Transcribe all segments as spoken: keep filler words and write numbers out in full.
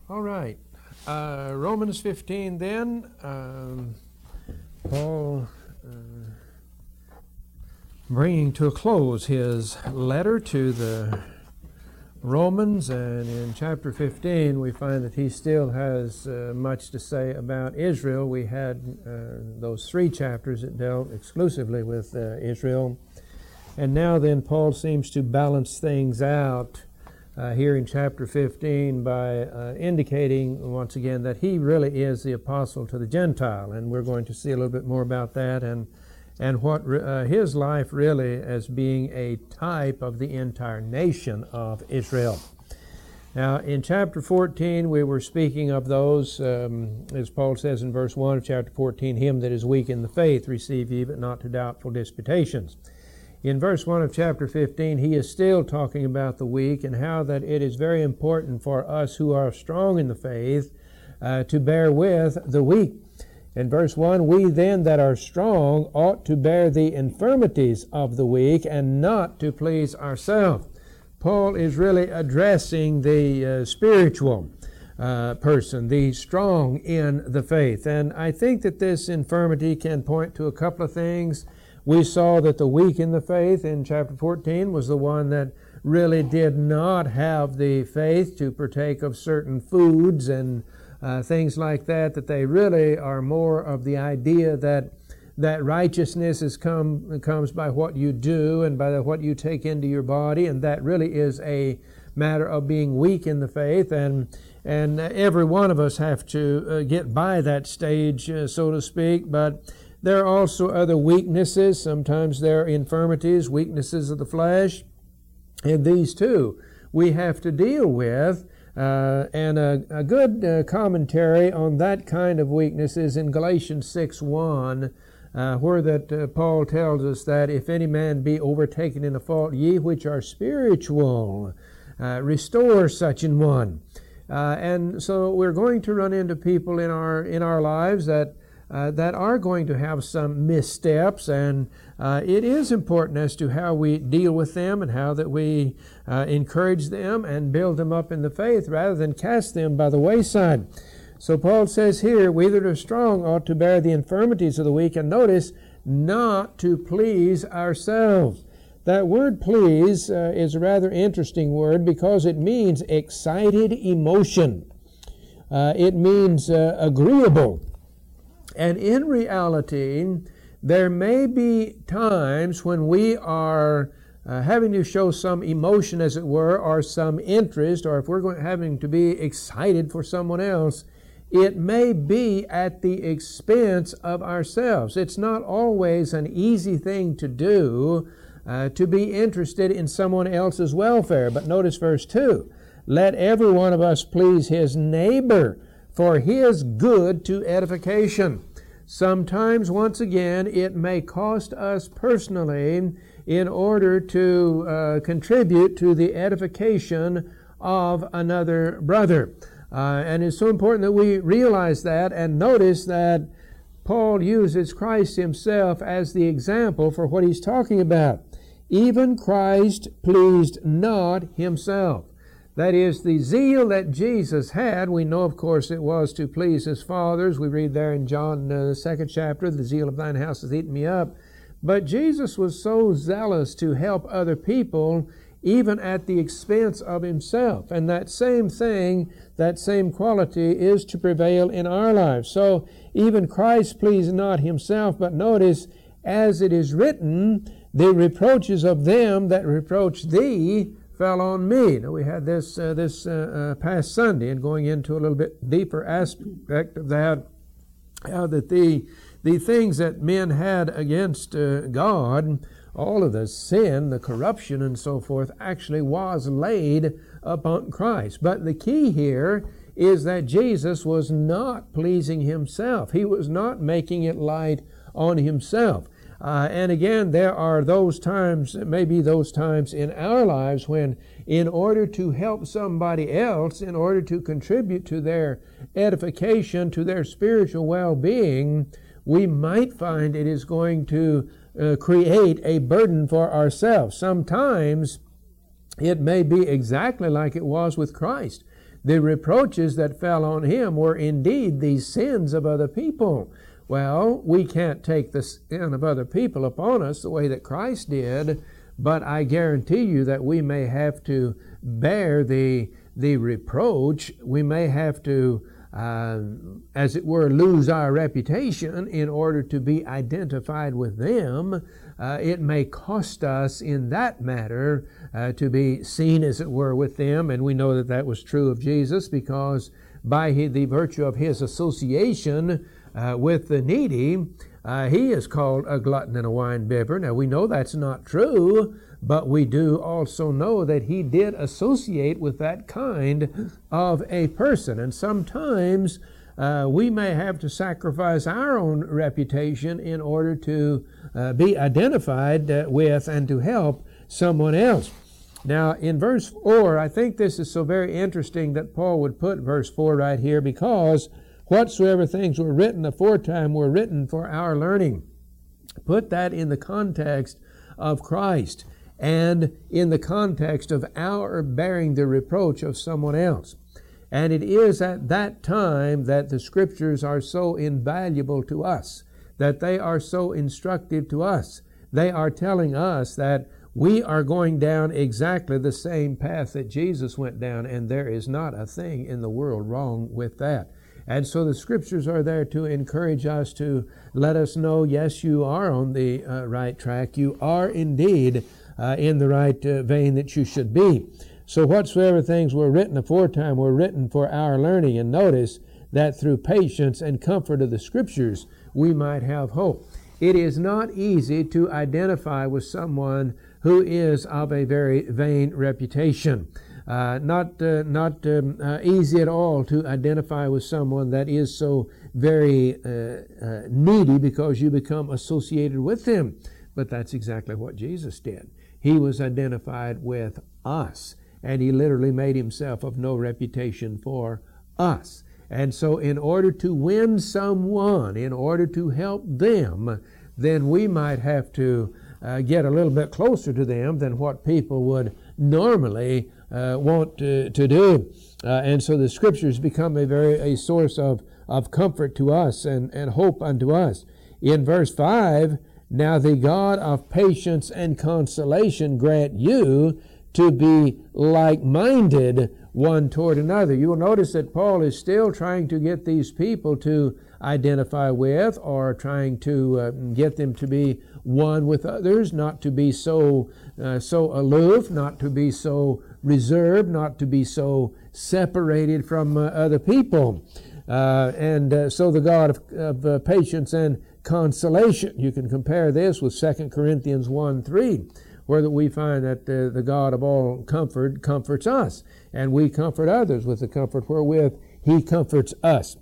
All right. Uh, Romans fifteen then. Um, Paul uh, bringing to a close his letter to the Romans, and in chapter fifteen we find that he still has uh, much to say about Israel. We had uh, those three chapters that dealt exclusively with uh, Israel, and now then Paul seems to balance things out Uh, here in chapter fifteen by uh, indicating once again that he really is the apostle to the Gentile, and we're going to see a little bit more about that and and what re- uh, his life really as being a type of the entire nation of Israel. Now in chapter fourteen we were speaking of those, um, as Paul says in verse one of chapter fourteen, him that is weak in the faith receive ye, but not to doubtful disputations. In verse one of chapter fifteen, he is still talking about the weak and how that it is very important for us who are strong in the faith uh, to bear with the weak. In verse one, we then that are strong ought to bear the infirmities of the weak and not to please ourselves. Paul is really addressing the uh, spiritual uh, person, the strong in the faith. And I think that this infirmity can point to a couple of things. We saw that the weak in the faith in chapter fourteen was the one that really did not have the faith to partake of certain foods and uh, things like that, that they really are more of the idea that that righteousness is come, comes by what you do and by the, what you take into your body, and that really is a matter of being weak in the faith, and and every one of us have to uh, get by that stage, uh, so to speak, but there are also other weaknesses. Sometimes there are infirmities, weaknesses of the flesh. And these too we have to deal with. Uh, and a, a good uh, commentary on that kind of weakness is in Galatians six one, uh, where that uh, Paul tells us that if any man be overtaken in a fault, ye which are spiritual, uh, restore such an one. Uh, and so we're going to run into people in our in our lives that Uh, that are going to have some missteps, and uh, it is important as to how we deal with them and how that we uh, encourage them and build them up in the faith rather than cast them by the wayside. So Paul says here, we that are strong ought to bear the infirmities of the weak, and notice, not to please ourselves. That word please uh, is a rather interesting word because it means excited emotion. Uh, it means uh, agreeable. And in reality, there may be times when we are uh, having to show some emotion, as it were, or some interest, or if we're going, having to be excited for someone else, it may be at the expense of ourselves. It's not always an easy thing to do, uh, to be interested in someone else's welfare. But notice verse two, let every one of us please his neighbor for his good to edification. Sometimes, once again, it may cost us personally in order to uh, contribute to the edification of another brother. Uh, and it's so important that we realize that and notice that Paul uses Christ himself as the example for what he's talking about. Even Christ pleased not himself. That is, the zeal that Jesus had, we know, of course, it was to please his Father. As we read there in John, uh, the second chapter, the zeal of thine house has eaten me up. But Jesus was so zealous to help other people, even at the expense of himself. And that same thing, that same quality is to prevail in our lives. So even Christ pleased not himself, but notice, as it is written, the reproaches of them that reproach thee fell on me. Now we had this uh, this uh, uh, past Sunday, and going into a little bit deeper aspect of that, how that the the things that men had against uh, God, all of the sin, the corruption, and so forth, actually was laid upon Christ. But the key here is that Jesus was not pleasing himself. He was not making it light on himself. Uh, and again, there are those times, maybe those times in our lives when, in order to help somebody else, in order to contribute to their edification, to their spiritual well-being, we might find it is going to uh, create a burden for ourselves. Sometimes it may be exactly like it was with Christ. The reproaches that fell on him were indeed the sins of other people. Well, we can't take the sin of other people upon us the way that Christ did, but I guarantee you that we may have to bear the, the reproach. We may have to, uh, as it were, lose our reputation in order to be identified with them. Uh, it may cost us in that matter uh, to be seen, as it were, with them, and we know that that was true of Jesus, because by his, the virtue of his association uh, with the needy, uh, he is called a glutton and a wine-bibber. Now, we know that's not true, but we do also know that he did associate with that kind of a person, and sometimes Uh, we may have to sacrifice our own reputation in order to uh, be identified uh, with and to help someone else. Now, in verse four, I think this is so very interesting that Paul would put verse four right here, because whatsoever things were written aforetime were written for our learning. Put that in the context of Christ and in the context of our bearing the reproach of someone else. And it is at that time that the Scriptures are so invaluable to us, that they are so instructive to us. They are telling us that we are going down exactly the same path that Jesus went down, and there is not a thing in the world wrong with that. And so the Scriptures are there to encourage us, to let us know, yes, you are on the uh, right track. You are indeed uh, in the right uh, vein that you should be. So whatsoever things were written aforetime were written for our learning. And notice that through patience and comfort of the Scriptures we might have hope. It is not easy to identify with someone who is of a very vain reputation. Uh, not uh, not um, uh, easy at all to identify with someone that is so very uh, uh, needy, because you become associated with them. But that's exactly what Jesus did. He was identified with us, and he literally made himself of no reputation for us. And so in order to win someone, in order to help them, then we might have to uh, get a little bit closer to them than what people would normally uh, want to, to do. Uh, and so the Scriptures become a very a source of, of comfort to us and, and hope unto us. In verse five, now the God of patience and consolation grant you to be like-minded one toward another. You will notice that Paul is still trying to get these people to identify with, or trying to uh, get them to be one with others, not to be so uh, so aloof, not to be so reserved, not to be so separated from uh, other people. Uh, and uh, so the God of, of uh, patience and consolation, you can compare this with Second Corinthians one three, where we find that uh, the God of all comfort comforts us, and we comfort others with the comfort wherewith he comforts us.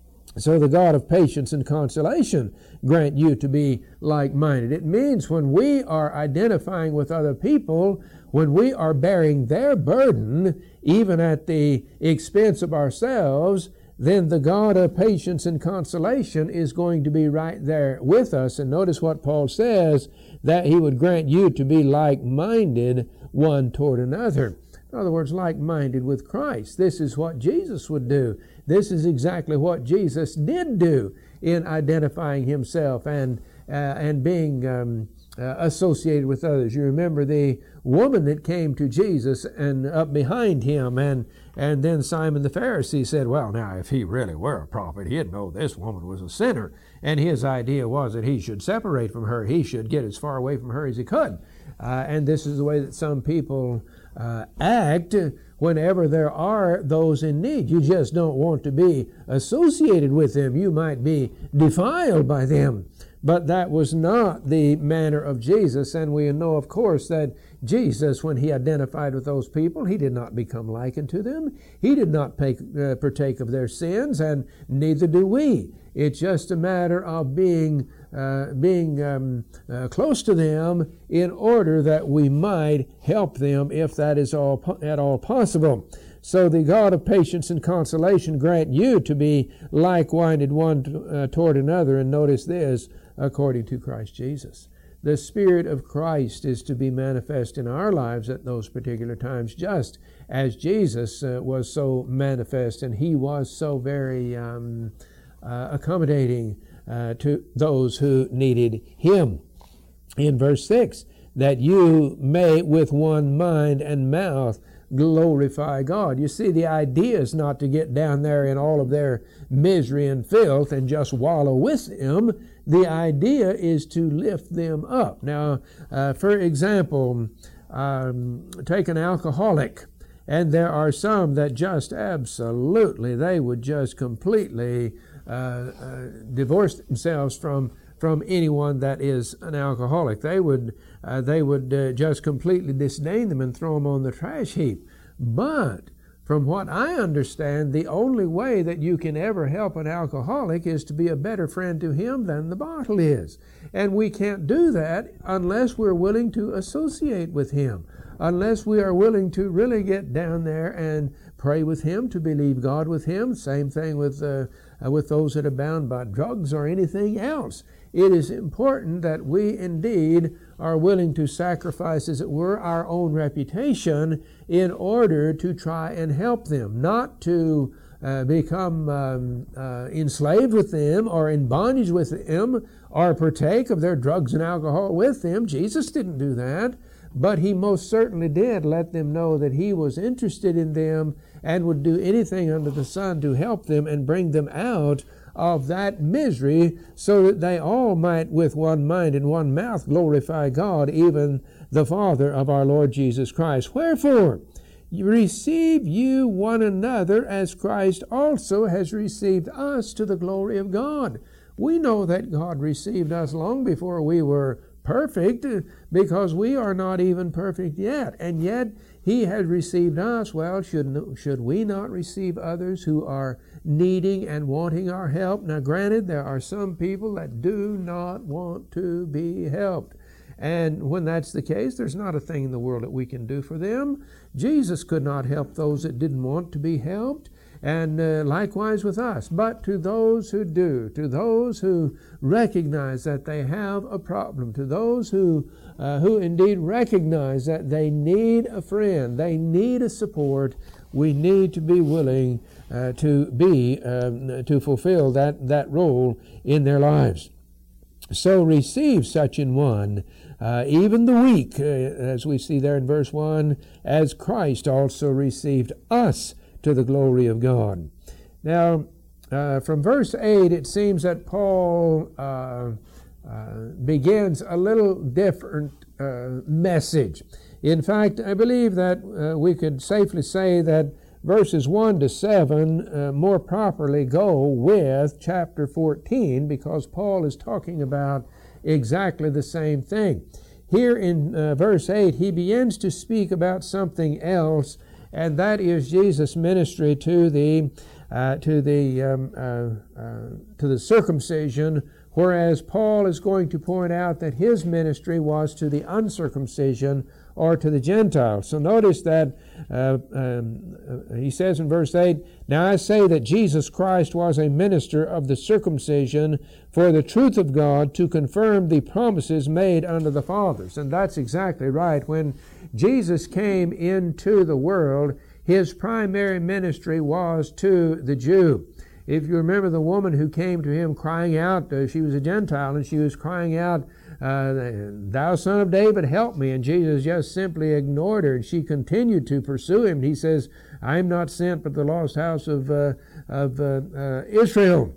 So the God of patience and consolation grant you to be like-minded. It means when we are identifying with other people, when we are bearing their burden, even at the expense of ourselves, then the God of patience and consolation is going to be right there with us. And notice what Paul says, that he would grant you to be like-minded one toward another. In other words, like-minded with Christ. This is what Jesus would do. This is exactly what Jesus did do in identifying himself and uh, and being um, uh, associated with others. You remember the woman that came to Jesus and up behind him, and and then Simon the Pharisee said, well, now, if he really were a prophet, he'd know this woman was a sinner. And his idea was that he should separate from her. He should get as far away from her as he could. Uh, and this is the way that some people uh, act whenever there are those in need. You just don't want to be associated with them. You might be defiled by them. But that was not the manner of Jesus, and we know, of course, that Jesus, when he identified with those people, he did not become likened to them. He did not pay, uh, partake of their sins, and neither do we. It's just a matter of being uh, being um, uh, close to them in order that we might help them if that is all po- at all possible. So the God of patience and consolation grant you to be like-minded one t- uh, toward another. And notice this, according to Christ Jesus. The Spirit of Christ is to be manifest in our lives at those particular times, just as Jesus uh, was so manifest, and he was so very um, uh, accommodating uh, to those who needed him. In verse six, that you may with one mind and mouth glorify God. You see, the idea is not to get down there in all of their misery and filth and just wallow with them. The idea is to lift them up. Now, uh, for example, um, take an alcoholic, and there are some that just absolutely, they would just completely uh, uh, divorce themselves from from anyone that is an alcoholic. They would uh, they would uh, just completely disdain them and throw them on the trash heap. But from what I understand, the only way that you can ever help an alcoholic is to be a better friend to him than the bottle is. And we can't do that unless we're willing to associate with him, unless we are willing to really get down there and pray with him, to believe God with him. Same thing with uh, uh, with those that are bound by drugs or anything else. It is important that we indeed are willing to sacrifice, as it were, our own reputation in order to try and help them, not to uh, become um, uh, enslaved with them or in bondage with them or partake of their drugs and alcohol with them. Jesus didn't do that, but he most certainly did let them know that he was interested in them and would do anything under the sun to help them and bring them out of that misery, so that they all might with one mind and one mouth glorify God, even the Father of our Lord Jesus Christ. Wherefore, receive you one another as Christ also has received us to the glory of God. We know that God received us long before we were perfect, because we are not even perfect yet. And yet he has received us. Well, should, should we not receive others who are needing and wanting our help? Now, granted, there are some people that do not want to be helped. And when that's the case, there's not a thing in the world that we can do for them. Jesus could not help those that didn't want to be helped. And uh, likewise with us. But to those who do, to those who recognize that they have a problem, to those who uh, who indeed recognize that they need a friend, they need a support, we need to be willing uh, to be um, to fulfill that that role in their lives. So receive such an one, uh, even the weak, uh, as we see there in verse one, as Christ also received us to the glory of God. Now, uh, from verse eight, it seems that Paul uh, uh, begins a little different uh, message. In fact, I believe that uh, we could safely say that verses one to seven uh, more properly go with chapter fourteen, because Paul is talking about exactly the same thing. Here in uh, verse eight, he begins to speak about something else, and that is Jesus' ministry to the uh, to the um, uh, uh, to the circumcision, whereas Paul is going to point out that his ministry was to the uncircumcision, or to the Gentiles. So notice that uh, um, he says in verse eight, "Now I say that Jesus Christ was a minister of the circumcision for the truth of God, to confirm the promises made unto the fathers." And that's exactly right. When Jesus came into the world, his primary ministry was to the Jew. If you remember the woman who came to him crying out, uh, she was a Gentile, and she was crying out, uh, "Thou son of David, help me." And Jesus just simply ignored her, and she continued to pursue him. He says, "I am not sent but the lost house of, uh, of uh, uh, Israel."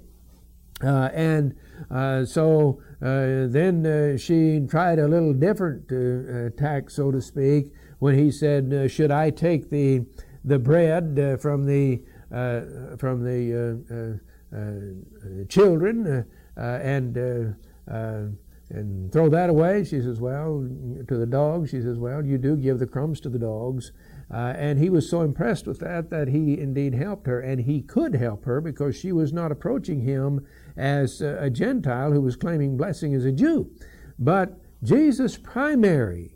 Uh, and uh, so uh, then uh, she tried a little different uh, tack, so to speak, when he said, uh, "Should I take the the bread uh, from the uh, from the uh, uh, uh, children uh, uh, and uh, uh, and throw that away?" She says, "Well, to the dogs." She says, "Well, you do give the crumbs to the dogs." Uh, and he was so impressed with that that he indeed helped her, and he could help her because she was not approaching him as a, a Gentile who was claiming blessing as a Jew. But Jesus' primary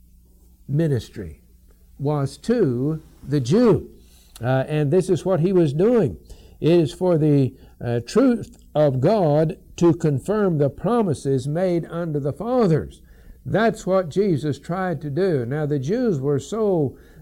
ministry was to the Jew, uh, and this is what he was doing. It is for the uh, truth of God to confirm the promises made unto the fathers. That's what Jesus tried to do. Now the Jews were so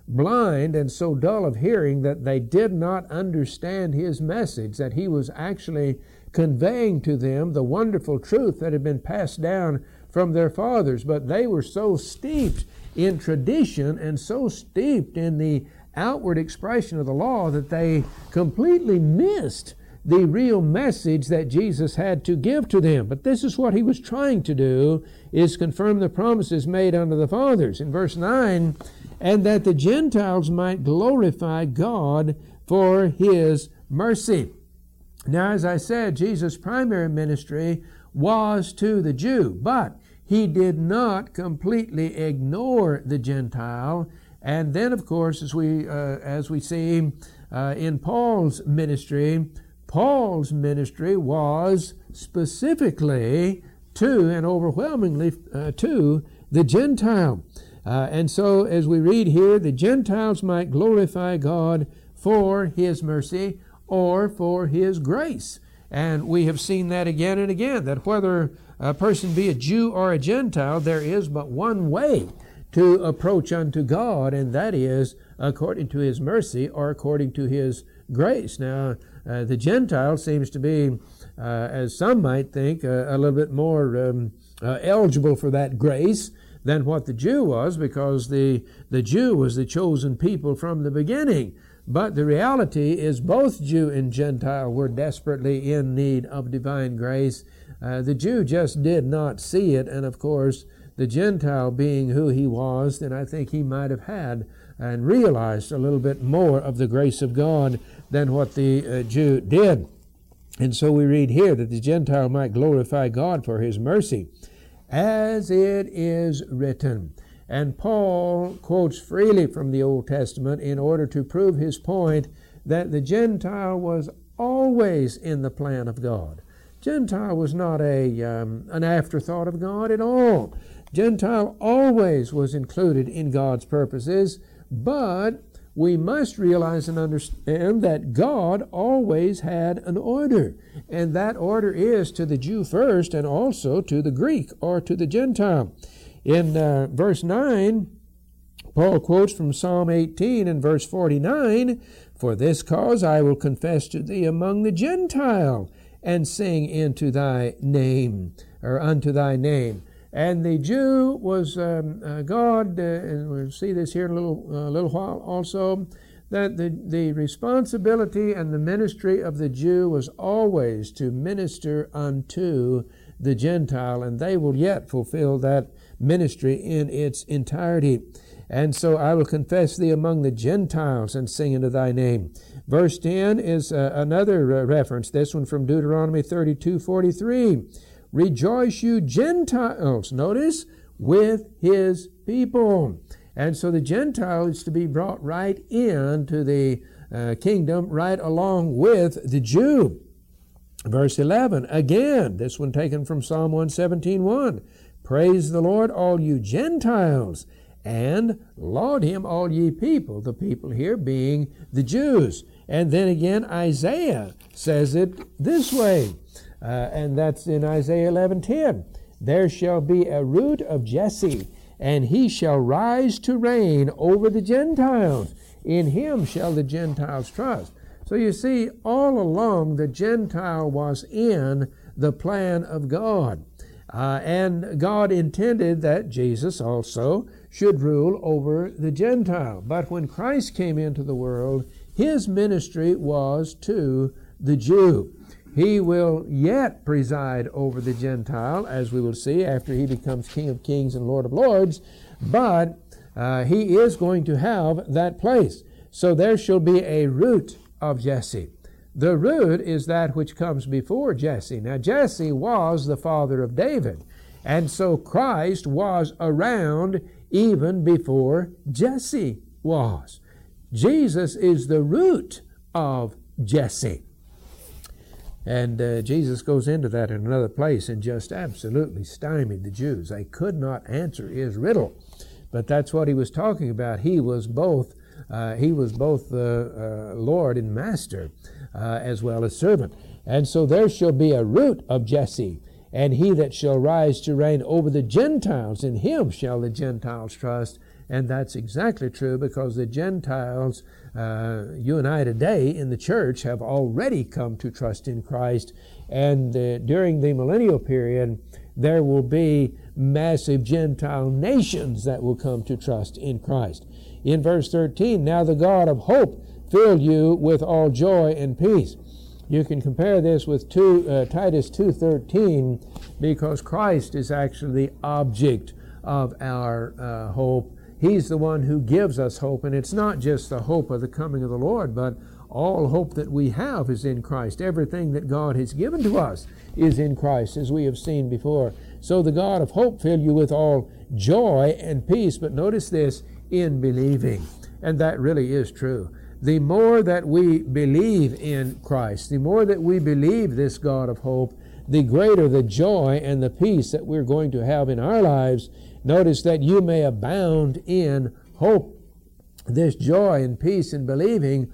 blind and so dull of hearing that they did not understand his message, that he was actually conveying to them the wonderful truth that had been passed down from their fathers. But they were so steeped in tradition and so steeped in the outward expression of the law that they completely missed the real message that Jesus had to give to them. But this is what he was trying to do, is confirm the promises made unto the fathers. In verse nine, and that the Gentiles might glorify God for his mercy. Now, as I said, Jesus' primary ministry was to the Jew, but he did not completely ignore the Gentile. And then, of course, as we uh, as we see uh, in Paul's ministry, Paul's ministry was specifically to and overwhelmingly uh, to the Gentile. Uh, and so, as we read here, the Gentiles might glorify God for his mercy or for his grace. And we have seen that again and again, that whether a person be a Jew or a Gentile, there is but one way to approach unto God, and that is according to his mercy or according to his grace. Now, uh, the Gentile seems to be, uh, as some might think, uh, a little bit more um, uh, eligible for that grace than what the Jew was, because the, the Jew was the chosen people from the beginning. But the reality is both Jew and Gentile were desperately in need of divine grace. Uh, the Jew just did not see it, and of course, the Gentile being who he was, then I think he might have had and realized a little bit more of the grace of God than what the uh, Jew did. And so we read here that the Gentile might glorify God for his mercy, as it is written. And Paul quotes freely from the Old Testament in order to prove his point that the Gentile was always in the plan of God. Gentile was not a um, an afterthought of God at all. Gentile always was included in God's purposes, but we must realize and understand that God always had an order, and that order is to the Jew first and also to the Greek or to the Gentile. In uh, verse nine, Paul quotes from Psalm eighteen and verse forty-nine, "For this cause I will confess to thee among the Gentile, and sing into thy name," or unto thy name. And the Jew was um, uh, God, uh, and we'll see this here in a little, uh, little while also, that the, the responsibility and the ministry of the Jew was always to minister unto the Gentile, and they will yet fulfill that ministry in its entirety. And so I will confess thee among the Gentiles and sing into thy name. Verse ten is uh, another uh, reference, this one from Deuteronomy thirty-two forty-three. Rejoice, you Gentiles, notice, with his people. And so the Gentile is to be brought right into the uh, kingdom, right along with the Jew. Verse eleven, again, this one taken from Psalm one seventeen one. Praise the Lord, all you Gentiles, and laud him, all ye people, the people here being the Jews. And then again, Isaiah says it this way, uh, and that's in Isaiah eleven ten. There shall be a root of Jesse, and he shall rise to reign over the Gentiles. In him shall the Gentiles trust. So you see, all along the Gentile was in the plan of God. Uh, and God intended that Jesus also should rule over the Gentile. But when Christ came into the world, his ministry was to the Jew. He will yet preside over the Gentile, as we will see after he becomes King of Kings and Lord of Lords, but uh, he is going to have that place. So there shall be a root of Jesse. The root is that which comes before Jesse. Now, Jesse was the father of David, and so Christ was around even before Jesse was. Jesus is the root of Jesse. And uh, Jesus goes into that in another place and just absolutely stymied the Jews. They could not answer his riddle. But that's what he was talking about. He was both uh, he was both the uh, Lord and Master, uh, as well as servant. And so there shall be a root of Jesse, and he that shall rise to reign over the Gentiles, in him shall the Gentiles trust. And that's exactly true, because the Gentiles, uh, you and I today in the church, have already come to trust in Christ. And uh, during the millennial period, there will be massive Gentile nations that will come to trust in Christ. In verse thirteen, now the God of hope fill you with all joy and peace. You can compare this with two, uh, Titus two thirteen, because Christ is actually the object of our uh, hope. He's the one who gives us hope, and it's not just the hope of the coming of the Lord, but all hope that we have is in Christ. Everything that God has given to us is in Christ, as we have seen before. So the God of hope fill you with all joy and peace, but notice this, in believing. And that really is true. The more that we believe in Christ, the more that we believe this God of hope, the greater the joy and the peace that we're going to have in our lives. Notice that you may abound in hope. This joy and peace in believing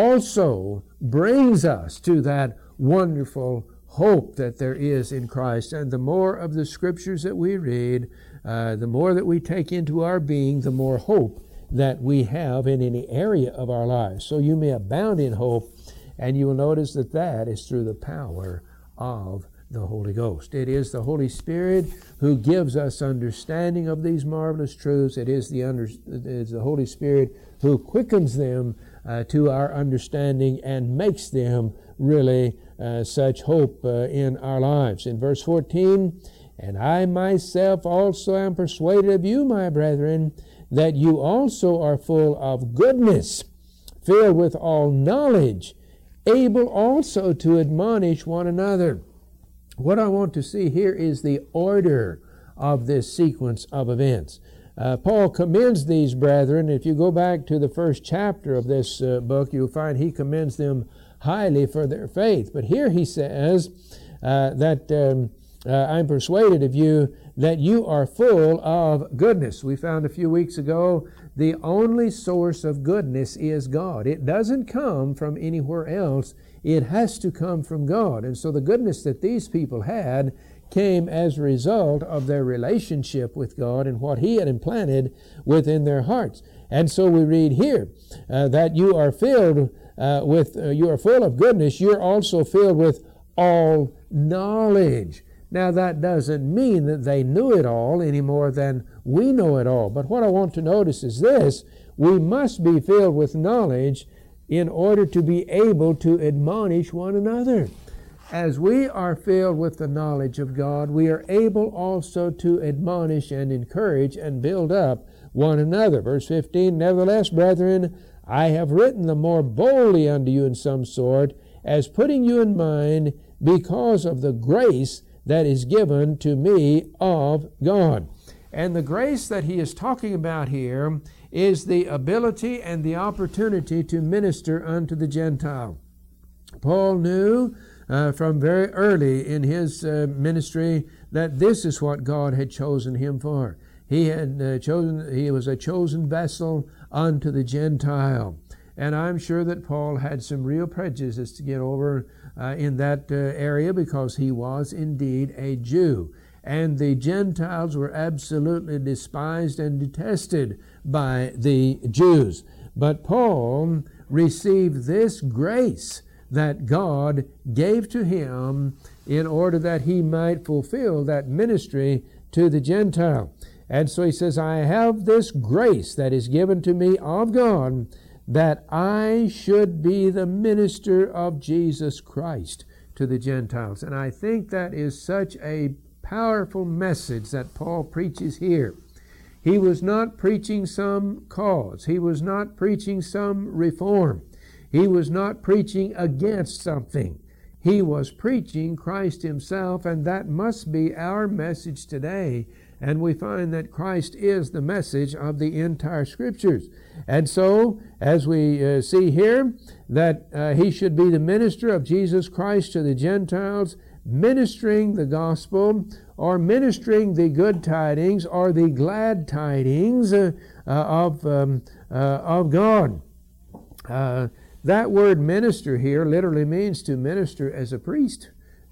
also brings us to that wonderful hope that there is in Christ. And the more of the scriptures that we read, uh, the more that we take into our being, the more hope that we have in any area of our lives. So you may abound in hope, and you will notice that that is through the power of the Holy Ghost. It is the Holy Spirit who gives us understanding of these marvelous truths. It is the, under, it is the Holy Spirit who quickens them uh, to our understanding and makes them really uh, such hope uh, in our lives. In verse fourteen, and I myself also am persuaded of you, my brethren, that you also are full of goodness, filled with all knowledge, able also to admonish one another. What I want to see here is the order of this sequence of events. Uh, Paul commends these brethren. If you go back to the first chapter of this uh, book, you'll find he commends them highly for their faith. But here he says uh, that um, uh, I'm persuaded of you that you are full of goodness. We found a few weeks ago the only source of goodness is God. It doesn't come from anywhere else. It has to come from God. And so the goodness that these people had came as a result of their relationship with God and what He had implanted within their hearts. And so we read here uh, that you are filled uh, with, uh, you are full of goodness. You're also filled with all knowledge. Now that doesn't mean that they knew it all any more than we know it all. But what I want to notice is this: we must be filled with knowledge in order to be able to admonish one another. As we are filled with the knowledge of God, we are able also to admonish and encourage and build up one another. Verse fifteen, nevertheless, brethren, I have written the more boldly unto you in some sort, as putting you in mind because of the grace that is given to me of God. And the grace that he is talking about here is the ability and the opportunity to minister unto the Gentile. Paul knew uh, from very early in his uh, ministry that this is what God had chosen him for. He had uh, chosen, he was a chosen vessel unto the Gentile. And I'm sure that Paul had some real prejudices to get over uh, in that uh, area, because he was indeed a Jew. And the Gentiles were absolutely despised and detested by the Jews. But Paul received this grace that God gave to him in order that he might fulfill that ministry to the Gentile. And so he says, I have this grace that is given to me of God, that I should be the minister of Jesus Christ to the Gentiles. And I think that is such a powerful message that Paul preaches here. He was not preaching some cause. He was not preaching some reform. He was not preaching against something. He was preaching Christ himself, and that must be our message today. And we find that Christ is the message of the entire Scriptures. And so, as we uh, see here, that uh, he should be the minister of Jesus Christ to the Gentiles, ministering the gospel, or ministering the good tidings, or the glad tidings uh, uh, of, um, uh, of God. Uh, that word minister here literally means to minister as a priest.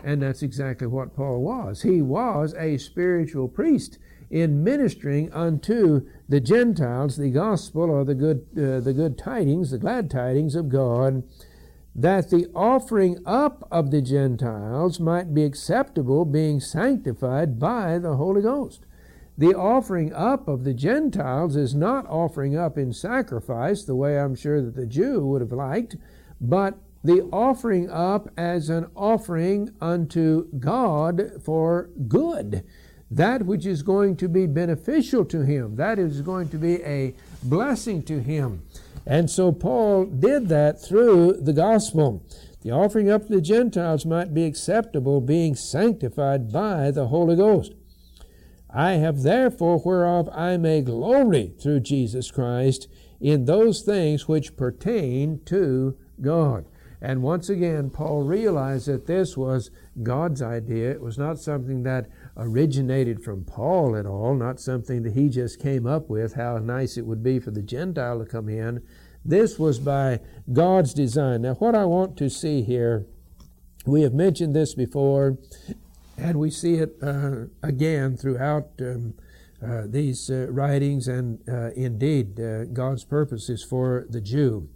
And that's exactly what Paul was. He was a spiritual priest in ministering unto the Gentiles the gospel, or the good, uh, the good tidings, the glad tidings of God, that the offering up of the Gentiles might be acceptable, being sanctified by the Holy Ghost. The offering up of the Gentiles is not offering up in sacrifice, the way I'm sure that the Jew would have liked, but the offering up as an offering unto God for good. That which is going to be beneficial to him, that is going to be a blessing to him. And so Paul did that through the gospel. The offering up to the Gentiles might be acceptable, being sanctified by the Holy Ghost. I have therefore whereof I may glory through Jesus Christ in those things which pertain to God. And once again, Paul realized that this was God's idea. It was not something that originated from Paul at all, not something that he just came up with, how nice it would be for the Gentile to come in. This was by God's design. Now, what I want to see here, we have mentioned this before, and we see it uh, again throughout um, uh, these uh, writings, and uh, indeed, uh, God's purpose is for the Jew.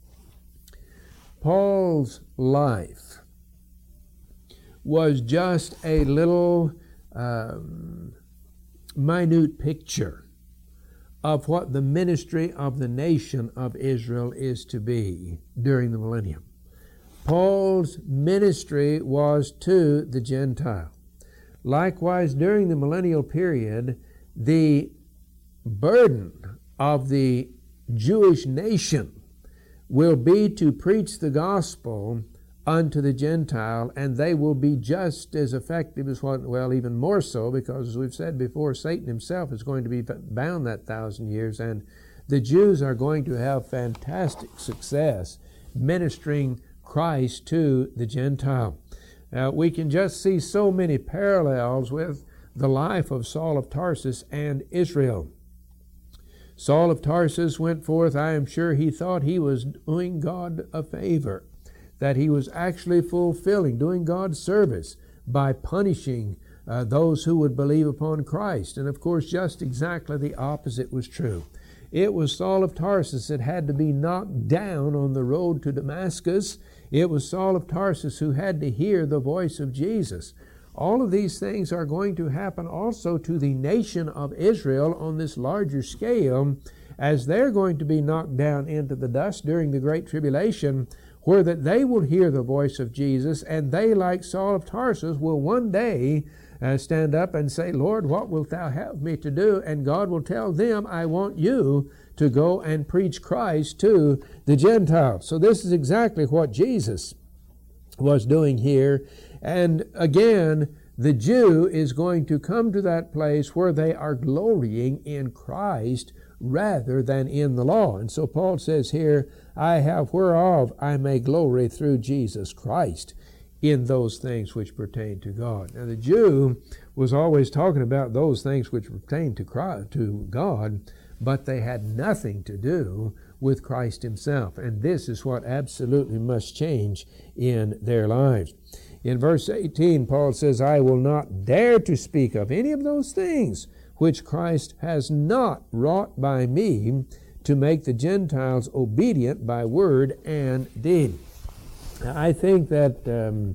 Paul's life was just a little um, minute picture of what the ministry of the nation of Israel is to be during the millennium. Paul's ministry was to the Gentile. Likewise, during the millennial period, the burden of the Jewish nation will be to preach the gospel unto the Gentile, and they will be just as effective as what, well, even more so, because as we've said before, Satan himself is going to be bound that thousand years, and the Jews are going to have fantastic success ministering Christ to the Gentile. Uh, we can just see so many parallels with the life of Saul of Tarsus and Israel. Saul of Tarsus went forth. I am sure he thought he was doing God a favor, that he was actually fulfilling, doing God's service by punishing uh, those who would believe upon Christ. And of course, just exactly the opposite was true. It was Saul of Tarsus that had to be knocked down on the road to Damascus. It was Saul of Tarsus who had to hear the voice of Jesus. All of these things are going to happen also to the nation of Israel on this larger scale, as they're going to be knocked down into the dust during the Great Tribulation, where that they will hear the voice of Jesus, and they, like Saul of Tarsus, will one day uh, stand up and say, Lord, what wilt thou have me to do? And God will tell them, I want you to go and preach Christ to the Gentiles. So this is exactly what Jesus was doing here. And again, the Jew is going to come to that place where they are glorying in Christ rather than in the law. And so Paul says here, I have whereof I may glory through Jesus Christ in those things which pertain to God. Now the Jew was always talking about those things which pertain to Christ, to God, but they had nothing to do with Christ himself. And this is what absolutely must change in their lives. In verse eighteen, Paul says, I will not dare to speak of any of those things which Christ has not wrought by me, to make the Gentiles obedient by word and deed. I think that um,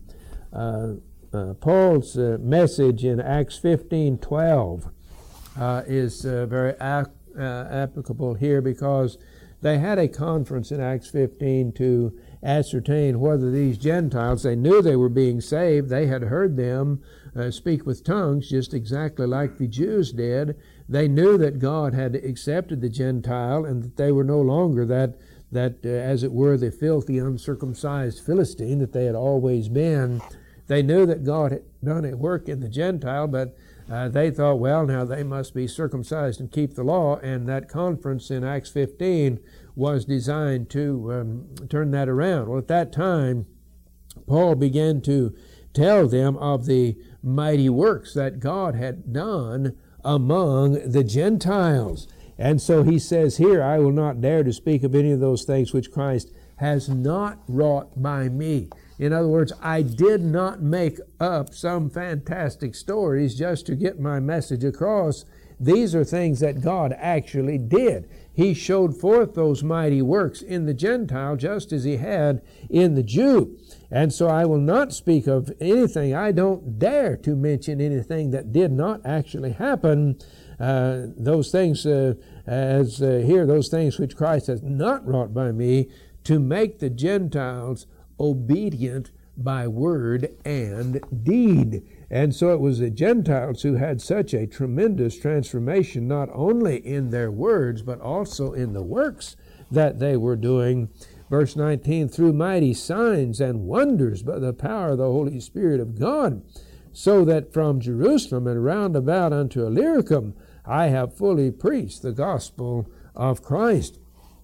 uh, uh, Paul's uh, message in Acts fifteen twelve uh, is uh, very ap- uh, applicable here, because they had a conference in Acts fifteen to ascertain whether these Gentiles, they knew they were being saved. They had heard them uh, speak with tongues just exactly like the Jews did. They knew that God had accepted the Gentile, and that they were no longer that, that uh, as it were, the filthy, uncircumcised Philistine that they had always been. They knew that God had done a work in the Gentile, but uh, they thought, well, now they must be circumcised and keep the law. And that conference in Acts fifteen was designed to um, turn that around. Well, at that time, Paul began to tell them of the mighty works that God had done among the Gentiles. And so he says here, I will not dare to speak of any of those things which Christ has not wrought by me. In other words, I did not make up some fantastic stories just to get my message across. These are things that God actually did. He showed forth those mighty works in the Gentile just as he had in the Jew. And so I will not speak of anything. I don't dare to mention anything that did not actually happen. Uh, those things, uh, as uh, here, those things which Christ has not wrought by me, to make the Gentiles obedient by word and deed. And so it was the Gentiles who had such a tremendous transformation, not only in their words, but also in the works that they were doing. Verse nineteen, through mighty signs and wonders by the power of the Holy Spirit of God, so that from Jerusalem and round about unto Illyricum I have fully preached the gospel of Christ.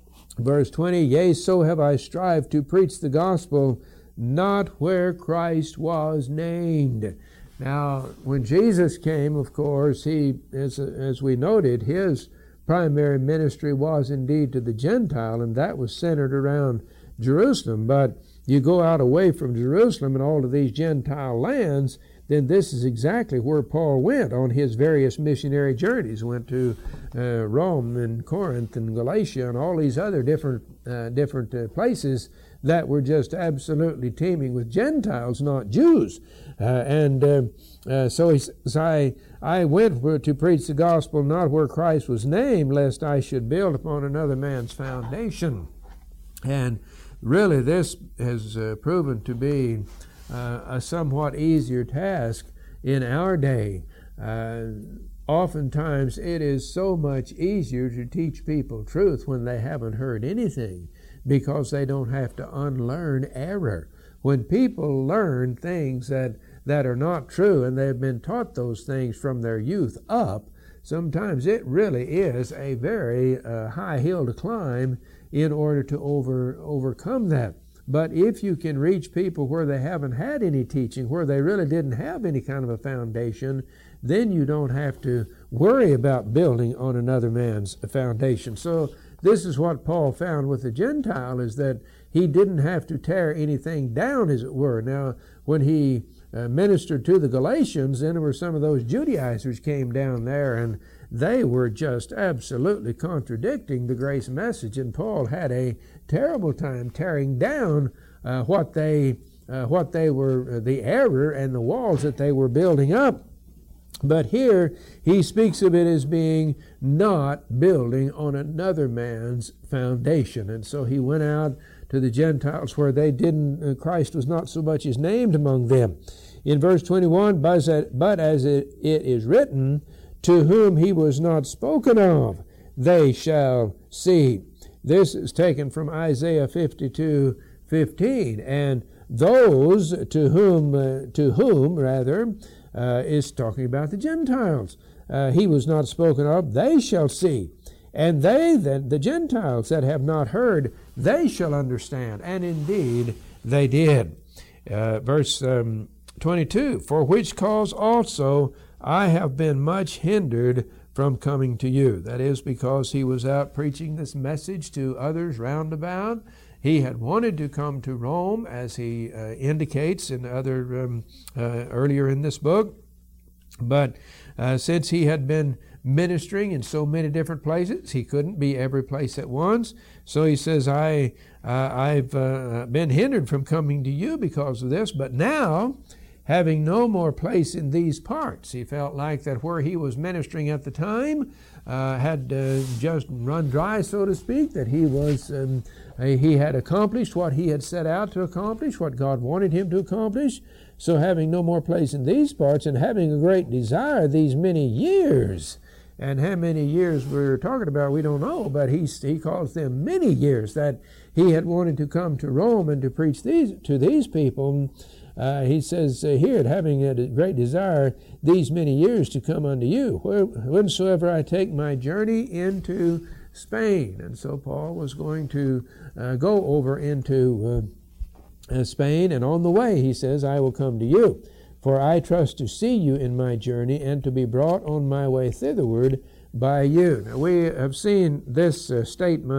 Verse twenty, yea, so have I strived to preach the gospel, not where Christ was named. Now, when Jesus came, of course, he, as, as we noted, his primary ministry was indeed to the Gentile, and that was centered around Jerusalem. But you go out away from Jerusalem and all of these Gentile lands, then this is exactly where Paul went on his various missionary journeys. Went to uh, Rome and Corinth and Galatia and all these other different uh, different uh, places that were just absolutely teeming with Gentiles, not Jews. Uh, and uh, uh, so he says, I, I went for, to preach the gospel not where Christ was named, lest I should build upon another man's foundation. And really this has uh, proven to be uh, a somewhat easier task in our day. Uh, oftentimes it is so much easier to teach people truth when they haven't heard anything, because they don't have to unlearn error. When people learn things that, that are not true, and they've been taught those things from their youth up, sometimes it really is a very uh, high hill to climb in order to over overcome that. But if you can reach people where they haven't had any teaching, where they really didn't have any kind of a foundation, then you don't have to worry about building on another man's foundation. So this is what Paul found with the Gentile, is that he didn't have to tear anything down, as it were. Now, when he uh, ministered to the Galatians, then there were some of those Judaizers came down there, and they were just absolutely contradicting the grace message, and Paul had a terrible time tearing down uh, what they uh, what they were, uh, the error and the walls that they were building up. But here he speaks of it as being not building on another man's foundation. And so he went out to the Gentiles where they didn't, uh, Christ was not so much as named among them. In verse twenty-one, but as, but as it, it is written, to whom he was not spoken of, they shall see. This is taken from Isaiah fifty-two fifteen. And those to whom, uh, to whom rather, Uh, is talking about the Gentiles. Uh, he was not spoken of, they shall see. And they, then, the Gentiles that have not heard, they shall understand. And indeed, they did. Uh, verse um, twenty-two, for which cause also I have been much hindered from coming to you. That is because he was out preaching this message to others round about. He had wanted to come to Rome, as he uh, indicates in other um, uh, earlier in this book, but uh, since he had been ministering in so many different places, he couldn't be every place at once. So he says, I, uh, I've uh, been hindered from coming to you because of this, but now, having no more place in these parts, he felt like that where he was ministering at the time uh, had uh, just run dry, so to speak, that he was um, he had accomplished what he had set out to accomplish, what God wanted him to accomplish. So having no more place in these parts, and having a great desire these many years, and how many years we're talking about, we don't know, but he, he calls them many years, that he had wanted to come to Rome and to preach these to these people. Uh, he says uh, here, having a great desire these many years to come unto you, whensoever I take my journey into Spain. And so Paul was going to uh, go over into uh, uh, Spain, and on the way he says, I will come to you, for I trust to see you in my journey, and to be brought on my way thitherward by you. Now we have seen this uh, statement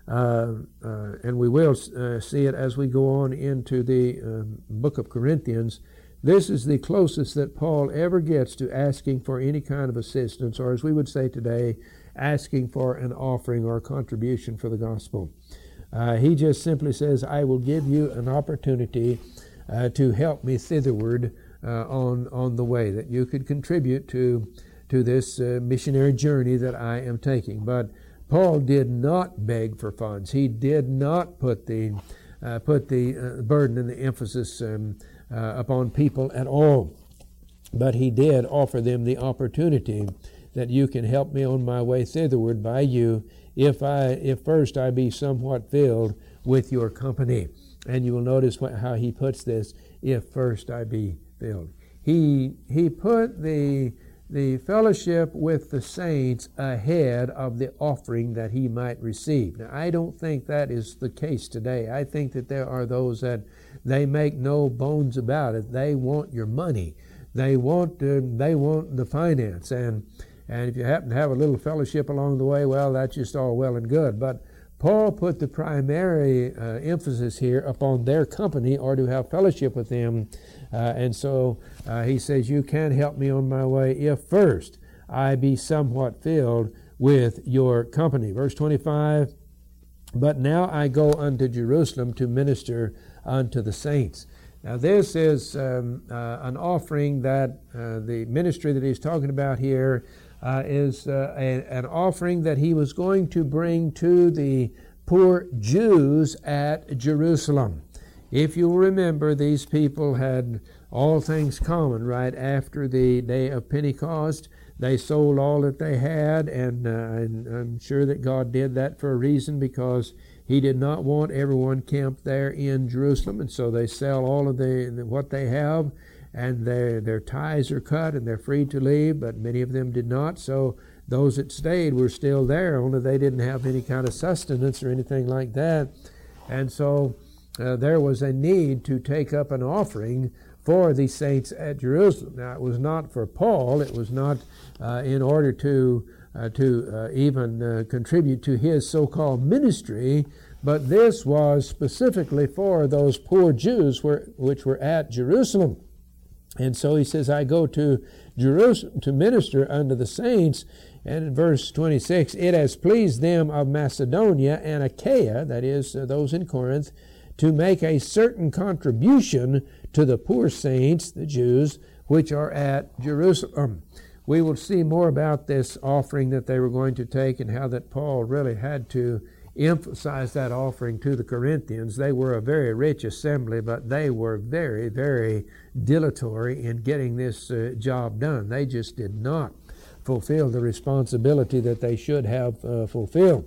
uh, uh, and we will uh, see it as we go on into the uh, book of Corinthians. This is the closest that Paul ever gets to asking for any kind of assistance, or as we would say today, asking for an offering or a contribution for the gospel. Uh, he just simply says, I will give you an opportunity uh, to help me thitherward uh, on, on the way, that you could contribute to, to this uh, missionary journey that I am taking. But Paul did not beg for funds. He did not put the, uh, put the uh, burden and the emphasis um, uh, upon people at all. But he did offer them the opportunity that you can help me on my way thitherward by you, if I, if first I be somewhat filled with your company. And you will notice what, how he puts this, if first I be filled. He, he put the, the fellowship with the saints ahead of the offering that he might receive. Now, I don't think that is the case today. I think that there are those that they make no bones about it. They want your money. They want, uh, they want the finance. And And if you happen to have a little fellowship along the way, well, that's just all well and good. But Paul put the primary uh, emphasis here upon their company, or to have fellowship with them. Uh, and so uh, he says, you can help me on my way if first I be somewhat filled with your company. Verse twenty-five, but now I go unto Jerusalem to minister unto the saints. Now this is um, uh, an offering that uh, the ministry that he's talking about here Uh, is uh, a, an offering that he was going to bring to the poor Jews at Jerusalem. If you'll remember, these people had all things common right after the day of Pentecost. They sold all that they had, and, uh, and I'm sure that God did that for a reason, because he did not want everyone camped there in Jerusalem, and so they sell all of the, what they have, and their their ties are cut, and they're free to leave, but many of them did not. So those that stayed were still there, only they didn't have any kind of sustenance or anything like that. And so uh, there was a need to take up an offering for the saints at Jerusalem. Now, it was not for Paul. It was not uh, in order to, uh, to uh, even uh, contribute to his so-called ministry, but this was specifically for those poor Jews were, which were at Jerusalem. And so he says, I go to Jerusalem to minister unto the saints. And in verse twenty-six, it has pleased them of Macedonia and Achaia, that is, uh, those in Corinth, to make a certain contribution to the poor saints, the Jews, which are at Jerusalem. We will see more about this offering that they were going to take, and how that Paul really had to emphasize that offering to the Corinthians. They were a very rich assembly, but they were very, very dilatory in getting this uh, job done. They just did not fulfill the responsibility that they should have uh, fulfilled.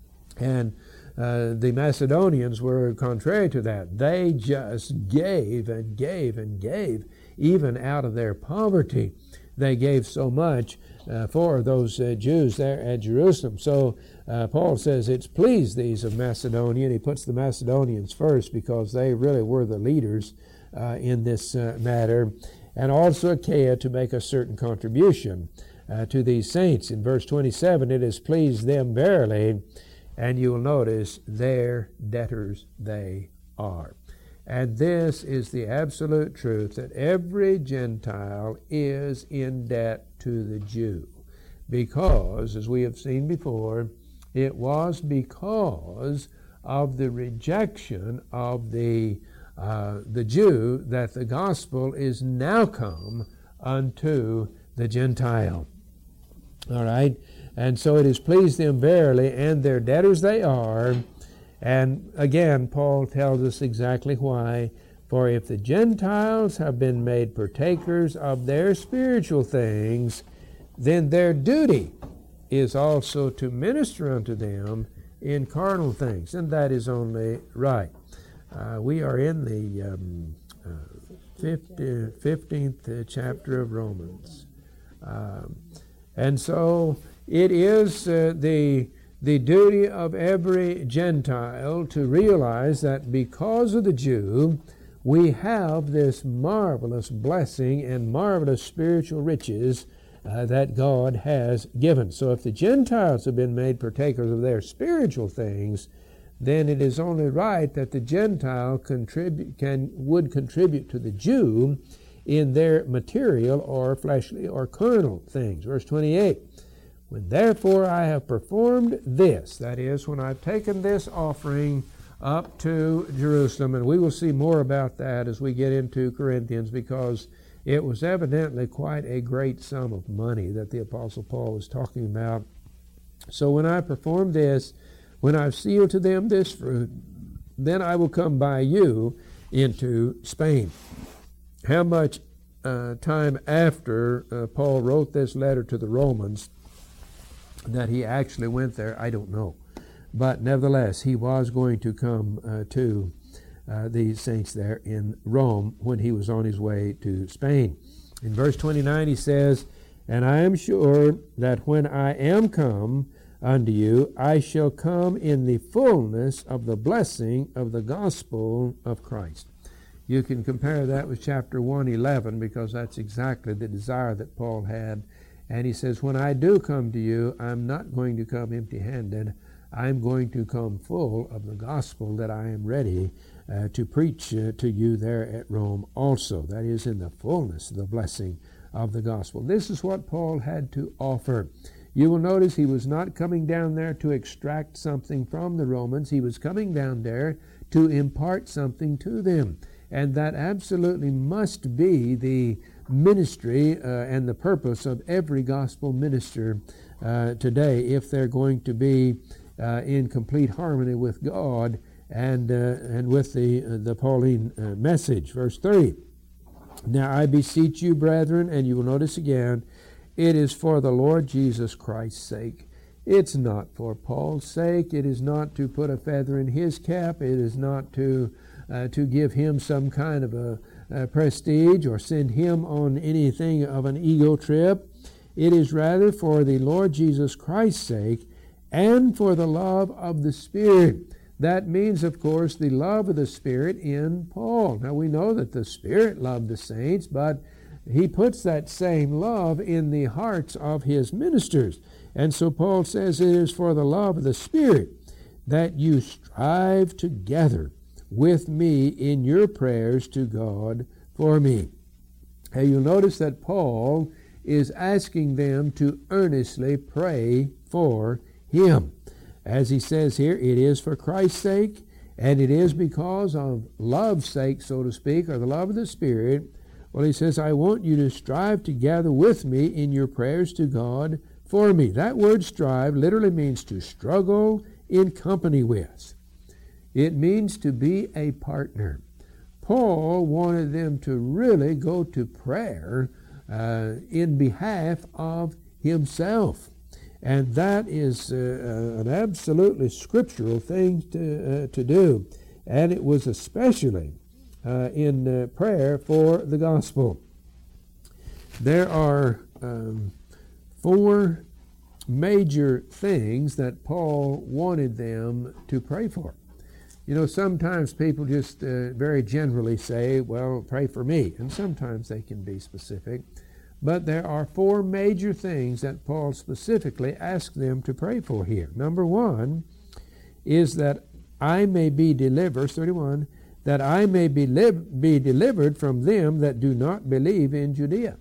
And uh, the Macedonians were contrary to that. They just gave and gave and gave, even out of their poverty. They gave so much uh, for those uh, Jews there at Jerusalem. So uh, Paul says it's pleased these of Macedonia, and he puts the Macedonians first because they really were the leaders uh, in this uh, matter, and also Achaia to make a certain contribution uh, to these saints. In verse twenty-seven, it has pleased them verily, and you will notice their debtors they are. And this is the absolute truth, that every Gentile is in debt to the Jew, because, as we have seen before, it was because of the rejection of the uh, the Jew that the gospel is now come unto the Gentile. All right? And so it has pleased them verily, and their debtors they are. And again, Paul tells us exactly why. For if the Gentiles have been made partakers of their spiritual things, then their duty is also to minister unto them in carnal things. And that is only right. Uh, we are in the um, uh, fifteenth chapter of Romans. Um, and so it is uh, the... the duty of every Gentile to realize that because of the Jew, we have this marvelous blessing and marvelous spiritual riches uh, that God has given. So if the Gentiles have been made partakers of their spiritual things, then it is only right that the Gentile contribute, can, would contribute to the Jew in their material or fleshly or carnal things. Verse twenty-eight, when therefore I have performed this, that is, when I've taken this offering up to Jerusalem, and we will see more about that as we get into Corinthians, because it was evidently quite a great sum of money that the Apostle Paul was talking about. So when I perform this, when I've sealed to them this fruit, then I will come by you into Spain. How much uh, time after uh, Paul wrote this letter to the Romans that he actually went there, I don't know. But nevertheless, he was going to come uh, to uh, these saints there in Rome when he was on his way to Spain. In verse twenty-nine he says, and I am sure that when I am come unto you, I shall come in the fullness of the blessing of the gospel of Christ. You can compare that with chapter one eleven, because that's exactly the desire that Paul had. And he says, when I do come to you, I'm not going to come empty-handed. I'm going to come full of the gospel that I am ready uh, to preach uh, to you there at Rome also. That is, in the fullness of the blessing of the gospel. This is what Paul had to offer. You will notice he was not coming down there to extract something from the Romans. He was coming down there to impart something to them. And that absolutely must be the ministry uh, and the purpose of every gospel minister uh, today, if they're going to be uh, in complete harmony with God and uh, and with the uh, the Pauline uh, message. Verse three. Now I beseech you, brethren, and you will notice again, it is for the Lord Jesus Christ's sake. It's not for Paul's sake. It is not to put a feather in his cap. It is not to uh, to give him some kind of a, a prestige or send him on anything of an ego trip. It is rather for the Lord Jesus Christ's sake and for the love of the Spirit. That means, of course, the love of the Spirit in Paul. Now we know that the Spirit loved the saints, but he puts that same love in the hearts of his ministers. And so Paul says it is for the love of the Spirit that you strive together with me in your prayers to God for me. And you'll notice that Paul is asking them to earnestly pray for him. As he says here, it is for Christ's sake, and it is because of love's sake, so to speak, or the love of the Spirit. Well, he says, I want you to strive together with me in your prayers to God for me. That word strive literally means to struggle in company with. It means to be a partner. Paul wanted them to really go to prayer uh, in behalf of himself. And that is uh, an absolutely scriptural thing to, uh, to do. And it was especially uh, in uh, prayer for the gospel. There are um, four major things that Paul wanted them to pray for. You know, sometimes people just uh, very generally say, well, pray for me. And sometimes they can be specific. But there are four major things that Paul specifically asked them to pray for here. Number one is that I may be delivered, verse thirty-one, that I may be, li- be delivered from them that do not believe in Judea.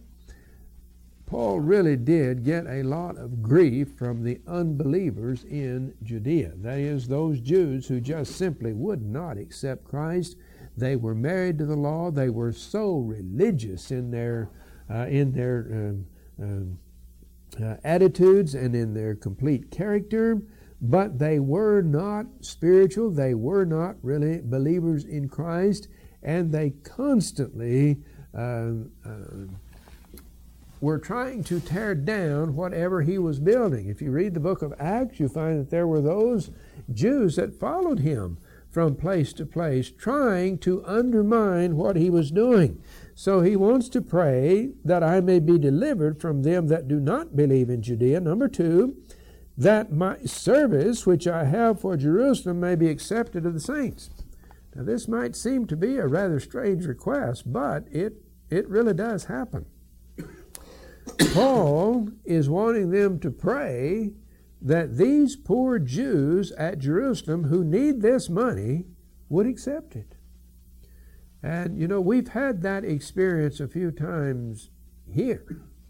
Paul really did get a lot of grief from the unbelievers in Judea. That is, those Jews who just simply would not accept Christ. They were married to the law. They were so religious in their uh, in their um, um, uh, attitudes and in their complete character, but they were not spiritual. They were not really believers in Christ, and they constantly uh, uh, were trying to tear down whatever he was building. If you read the book of Acts, you find that there were those Jews that followed him from place to place, trying to undermine what he was doing. So he wants to pray that I may be delivered from them that do not believe in Judea. Number two, that my service which I have for Jerusalem may be accepted of the saints. Now this might seem to be a rather strange request, but it, it really does happen. Paul is wanting them to pray that these poor Jews at Jerusalem who need this money would accept it. And, you know, we've had that experience a few times here,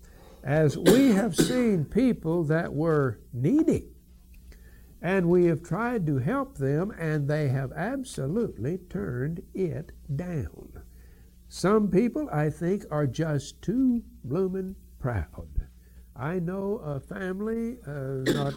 as we have seen people that were needy, and we have tried to help them, and they have absolutely turned it down. Some people, I think, are just too bloomin' proud. I know a family uh, not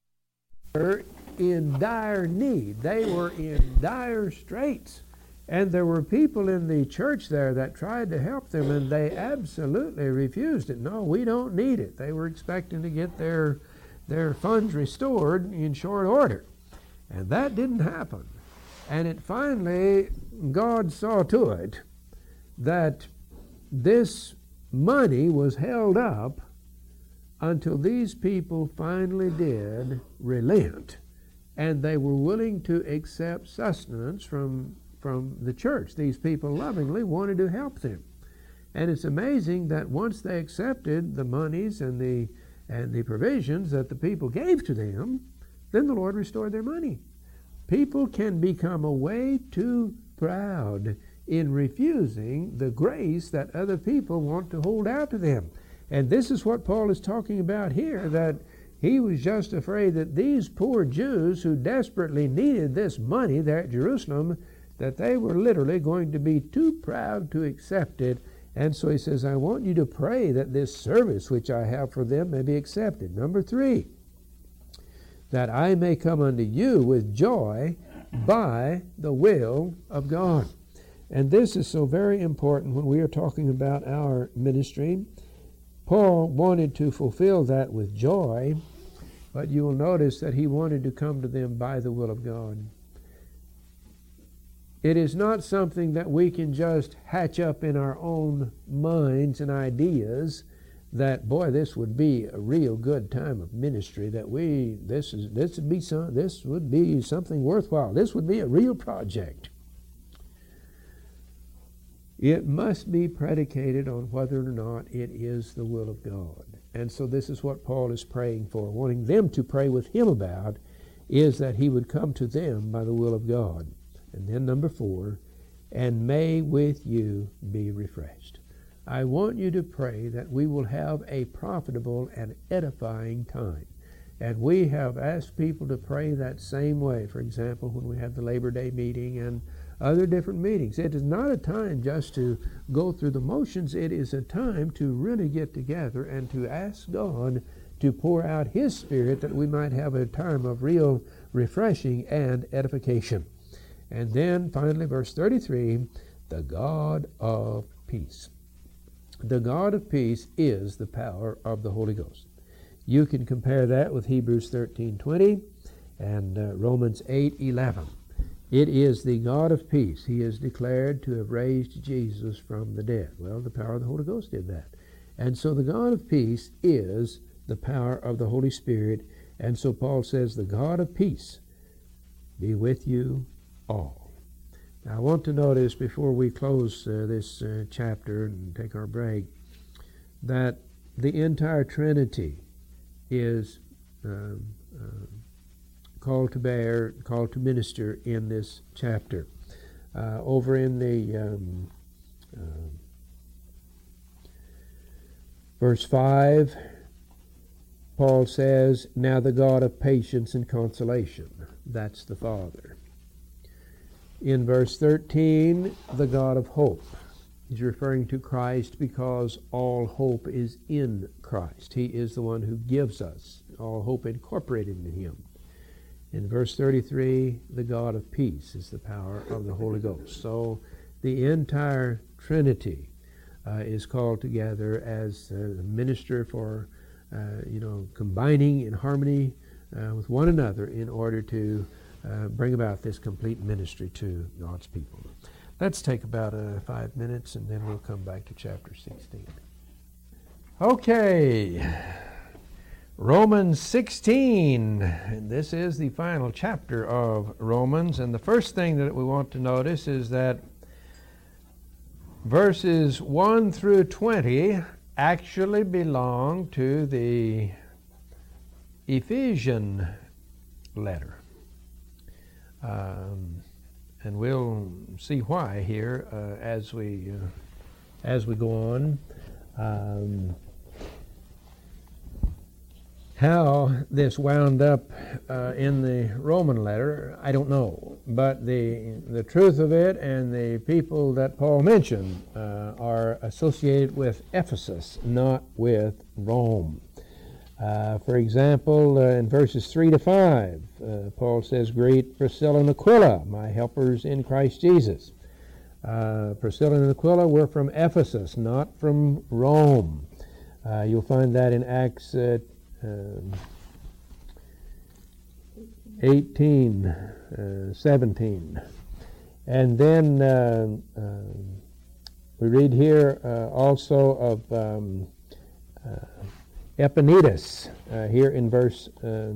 were in dire need. They were in dire straits. And there were people in the church there that tried to help them, and they absolutely refused it. No, we don't need it. They were expecting to get their, their funds restored in short order. And that didn't happen. And it finally, God saw to it that this money was held up until these people finally did relent, and they were willing to accept sustenance from from the church. These people lovingly wanted to help them. And it's amazing that once they accepted the monies and the and the provisions that the people gave to them, then the Lord restored their money. People can become a way too proud in refusing the grace that other people want to hold out to them. And this is what Paul is talking about here, that he was just afraid that these poor Jews who desperately needed this money there at Jerusalem, that they were literally going to be too proud to accept it. And so he says, I want you to pray that this service which I have for them may be accepted. Number three, that I may come unto you with joy by the will of God. And this is so very important when we are talking about our ministry. Paul wanted to fulfill that with joy, but you will notice that he wanted to come to them by the will of God. It is not something that we can just hatch up in our own minds and ideas that, boy, this would be a real good time of ministry, that we, this is, this would be some, this would be something worthwhile. This would be a real project. It must be predicated on whether or not it is the will of God. And so this is what Paul is praying for, wanting them to pray with him about, is that he would come to them by the will of God. And then number four, and may with you be refreshed. I want you to pray that we will have a profitable and edifying time. And we have asked people to pray that same way. For example, when we had the Labor Day meeting and other different meetings. It is not a time just to go through the motions. It is a time to really get together and to ask God to pour out His Spirit that we might have a time of real refreshing and edification. And then finally, verse thirty-three, the God of peace. The God of peace is the power of the Holy Ghost. You can compare that with Hebrews thirteen twenty and uh, Romans eight eleven. It is the God of peace. He is declared to have raised Jesus from the dead. Well, the power of the Holy Ghost did that. And so the God of peace is the power of the Holy Spirit. And so Paul says, the God of peace be with you all. Now, I want to notice before we close uh, this uh, chapter and take our break, that the entire Trinity is um, uh, called to bear, called to minister in this chapter. Uh, over in the um, uh, verse five, Paul says, now the God of patience and consolation. That's the Father. In verse thirteen, the God of hope. He's referring to Christ because all hope is in Christ. He is the one who gives us all hope incorporated in Him. In verse thirty-three, the God of peace is the power of the Holy Ghost. So the entire Trinity uh, is called together as a minister for, uh, you know, combining in harmony uh, with one another in order to uh, bring about this complete ministry to God's people. Let's take about uh, five minutes and then we'll come back to chapter sixteen. Okay. Romans sixteen, and this is the final chapter of Romans, and the first thing that we want to notice is that verses one through twenty actually belong to the Ephesian letter. Um, and we'll see why here uh, as we uh, as we go on. Um, how this wound up uh, in the Roman letter, I don't know. But the the truth of it, and the people that Paul mentioned uh, are associated with Ephesus, not with Rome. Uh, for example, uh, in verses three to five, uh, Paul says, "Greet Priscilla and Aquila, my helpers in Christ Jesus." Uh, Priscilla and Aquila were from Ephesus, not from Rome. Uh, you'll find that in Acts uh, um, eighteen, uh, seventeen. And then uh, uh, we read here uh, also of um, uh, Epaenetus, uh, here in verse uh,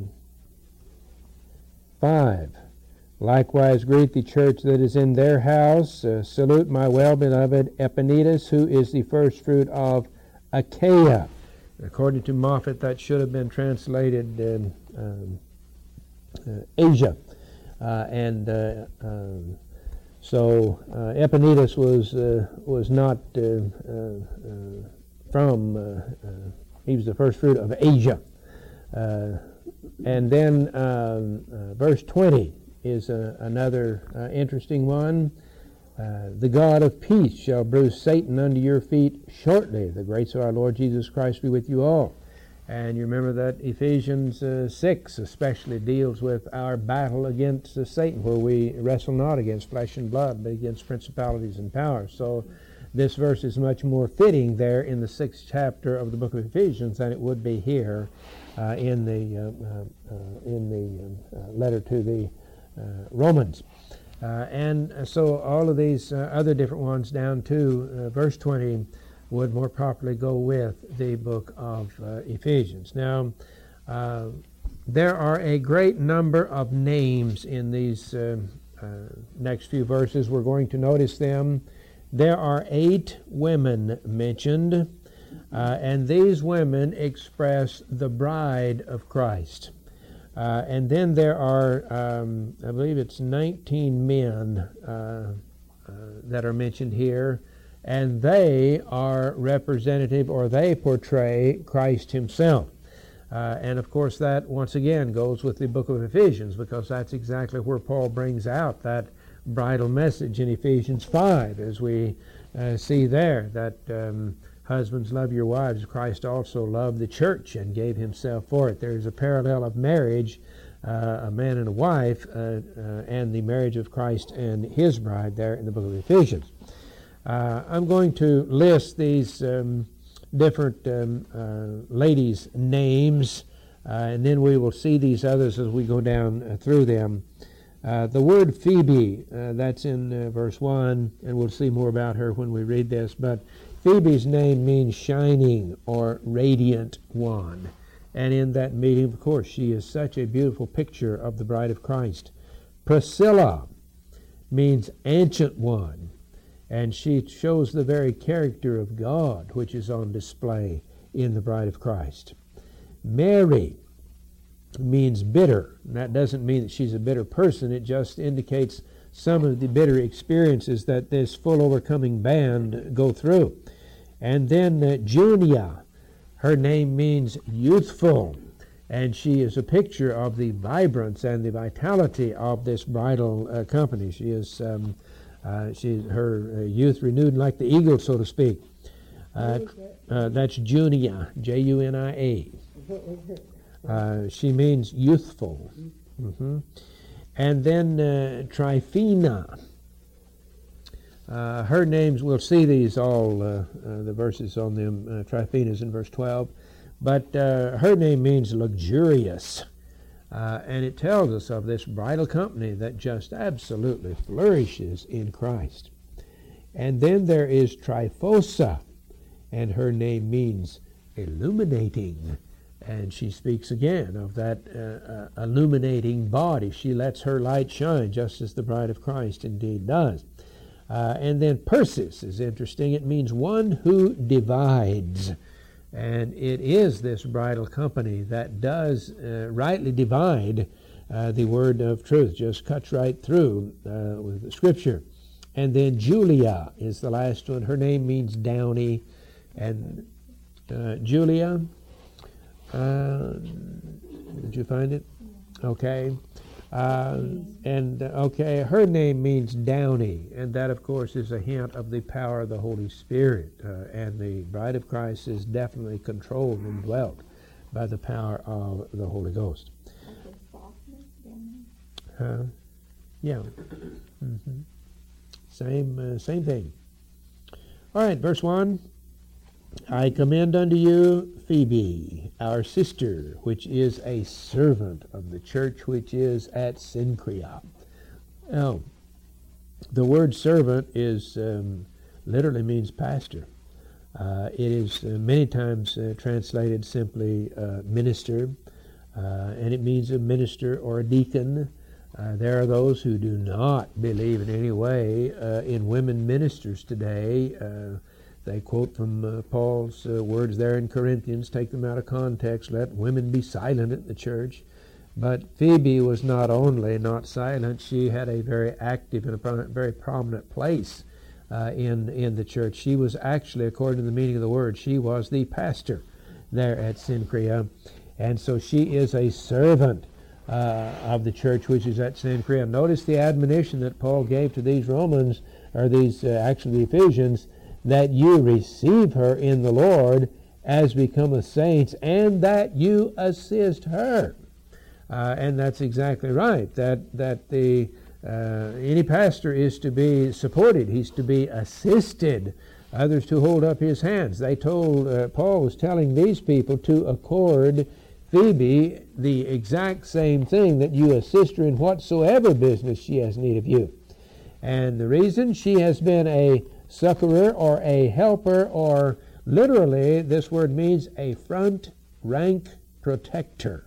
five. "Likewise greet the church that is in their house. Uh, salute my well-beloved Epaenetus, who is the first fruit of Achaia." According to Moffat, that should have been translated in um, uh, Asia. Uh, and uh, um, so uh, Epaenetus was, uh, was not uh, uh, uh, from, uh, uh, he was the first fruit of Asia. Uh, and then um, uh, verse twenty is uh, another uh, interesting one. Uh, "the God of peace shall bruise Satan under your feet shortly. The grace of our Lord Jesus Christ be with you all." And you remember that Ephesians uh, six especially deals with our battle against uh, Satan, where we wrestle not against flesh and blood, but against principalities and powers. So this verse is much more fitting there in the sixth chapter of the book of Ephesians than it would be here uh, in the uh, uh, uh, in the uh, letter to the uh, Romans. Uh, and so all of these uh, other different ones down to uh, verse twenty would more properly go with the book of uh, Ephesians. Now, uh, there are a great number of names in these uh, uh, next few verses. We're going to notice them. There are eight women mentioned, uh, and these women express the bride of Christ. Uh, and then there are, um, I believe it's nineteen men uh, uh, that are mentioned here, and they are representative, or they portray Christ himself. Uh, and of course that once again goes with the book of Ephesians, because that's exactly where Paul brings out that bridal message in Ephesians five, as we uh, see there, that um, husbands, love your wives. Christ also loved the church and gave himself for it. There's a parallel of marriage, uh, a man and a wife, uh, uh, and the marriage of Christ and his bride there in the book of Ephesians. Uh, I'm going to list these um, different um, uh, ladies' names, uh, and then we will see these others as we go down uh, through them. Uh, the word Phoebe, uh, that's in uh, verse one, and we'll see more about her when we read this, but Phoebe's name means shining or radiant one. And in that meeting, of course, she is such a beautiful picture of the bride of Christ. Priscilla means ancient one, and she shows the very character of God, which is on display in the bride of Christ. Mary means bitter. And that doesn't mean that she's a bitter person. It just indicates some of the bitter experiences that this full overcoming band go through. And then uh, Junia, her name means youthful, and she is a picture of the vibrance and the vitality of this bridal uh, company. She is um, uh, she her uh, youth renewed like the eagle, so to speak. Uh, uh, that's Junia, J U N I A. Uh, she means youthful. Mm-hmm. And then uh, Tryphena. Uh, her names, we'll see these all, uh, uh, the verses on them. Uh, Tryphena is in verse twelve. But uh, her name means luxurious. Uh, and it tells us of this bridal company that just absolutely flourishes in Christ. And then there is Tryphosa, and her name means illuminating. And she speaks again of that uh, uh, illuminating body. She lets her light shine, just as the bride of Christ indeed does. Uh, and then Persis is interesting. It means one who divides. And it is this bridal company that does uh, rightly divide uh, the word of truth, just cuts right through uh, with the Scripture. And then Julia is the last one. Her name means downy. And uh, Julia, uh, did you find it? Okay. Uh, and, uh, okay, her name means downy. And that, of course, is a hint of the power of the Holy Spirit. Uh, and the bride of Christ is definitely controlled and dwelt by the power of the Holy Ghost. Uh, yeah. Mm-hmm. Same, uh, same thing. All right, verse one. I commend unto you Phoebe, our sister, which is a servant of the church which is at Cenchrea. Now, the word servant is um, literally means pastor. Uh, it is uh, many times uh, translated simply uh, minister, uh, and it means a minister or a deacon. Uh, there are those who do not believe in any way uh, in women ministers today. Uh, They quote from uh, Paul's uh, words there in Corinthians, take them out of context, let women be silent at the church. But Phoebe was not only not silent, she had a very active and a pro- very prominent place uh, in, in the church. She was actually, according to the meaning of the word, she was the pastor there at Cenchrea. And so she is a servant uh, of the church which is at Cenchrea. Notice the admonition that Paul gave to these Romans, or these uh, actually the Ephesians, that you receive her in the Lord as become a saint, and that you assist her. Uh, and that's exactly right. That that the uh, any pastor is to be supported. He's to be assisted. Others to hold up his hands. They told uh, Paul was telling these people to accord Phoebe the exact same thing, that you assist her in whatsoever business she has need of you. And the reason, she has been a succorer or a helper, or literally this word means a front rank protector.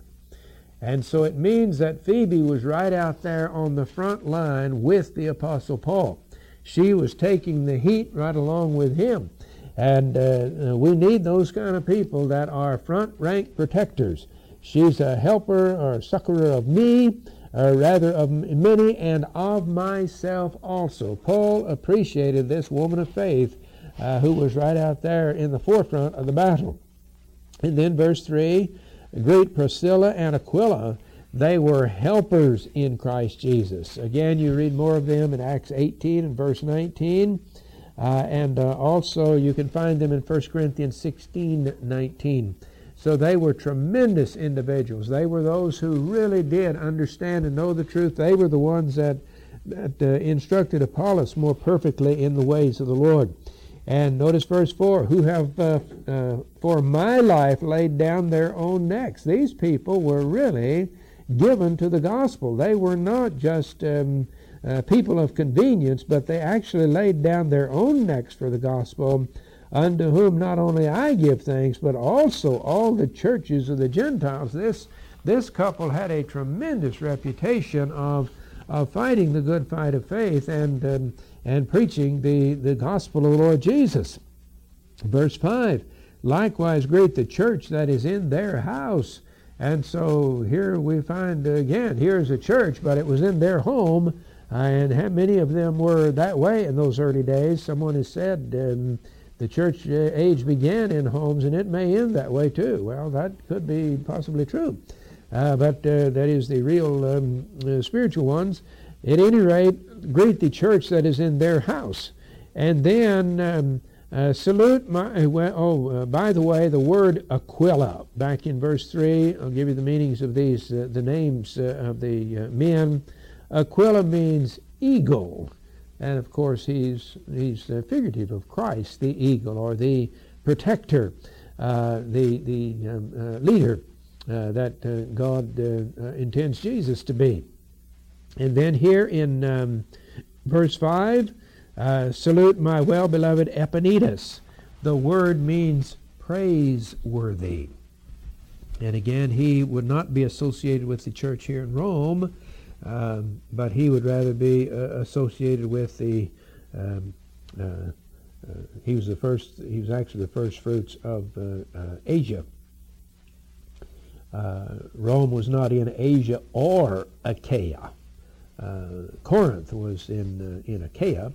And so it means that Phoebe was right out there on the front line with the Apostle Paul. She was taking the heat right along with him. And uh, we need those kind of people that are front rank protectors. She's a helper or succorer of me, or rather of many, and of myself also. Paul appreciated this woman of faith uh, who was right out there in the forefront of the battle. And then verse three, greet Priscilla and Aquila. They were helpers in Christ Jesus. Again, you read more of them in Acts eighteen and verse nineteen. Uh, and uh, also you can find them in First Corinthians sixteen nineteen. So they were tremendous individuals. They were those who really did understand and know the truth. They were the ones that, that uh, instructed Apollos more perfectly in the ways of the Lord. And notice verse four, who have uh, uh, for my life laid down their own necks. These people were really given to the gospel. They were not just um, uh, people of convenience, but they actually laid down their own necks for the gospel, unto whom not only I give thanks, but also all the churches of the Gentiles. This this couple had a tremendous reputation of of fighting the good fight of faith and um, and preaching the, the gospel of the Lord Jesus. Verse five, likewise greet the church that is in their house. And so here we find, again, here's a church, but it was in their home, uh, and how many of them were that way in those early days? Someone has said um, the church age began in homes, and it may end that way too. Well, that could be possibly true. Uh, but uh, that is the real um, uh, spiritual ones. At any rate, greet the church that is in their house. And then um, uh, salute my, well, oh, uh, by the way, the word Aquila, back in verse three, I'll give you the meanings of these, uh, the names uh, of the uh, men. Aquila means eagle. And of course, he's he's uh, figurative of Christ, the eagle, or the protector, uh, the the um, uh, leader uh, that uh, God uh, uh, intends Jesus to be. And then here in um, verse five, uh, salute my well-beloved Epaenetus. The word means praiseworthy. And again, he would not be associated with the church here in Rome, Um, but he would rather be uh, associated with the um, uh, uh, he was the first. He was actually the first fruits of uh, uh, Asia. Uh, Rome was not in Asia or Achaia. Uh, Corinth was in uh, in Achaia.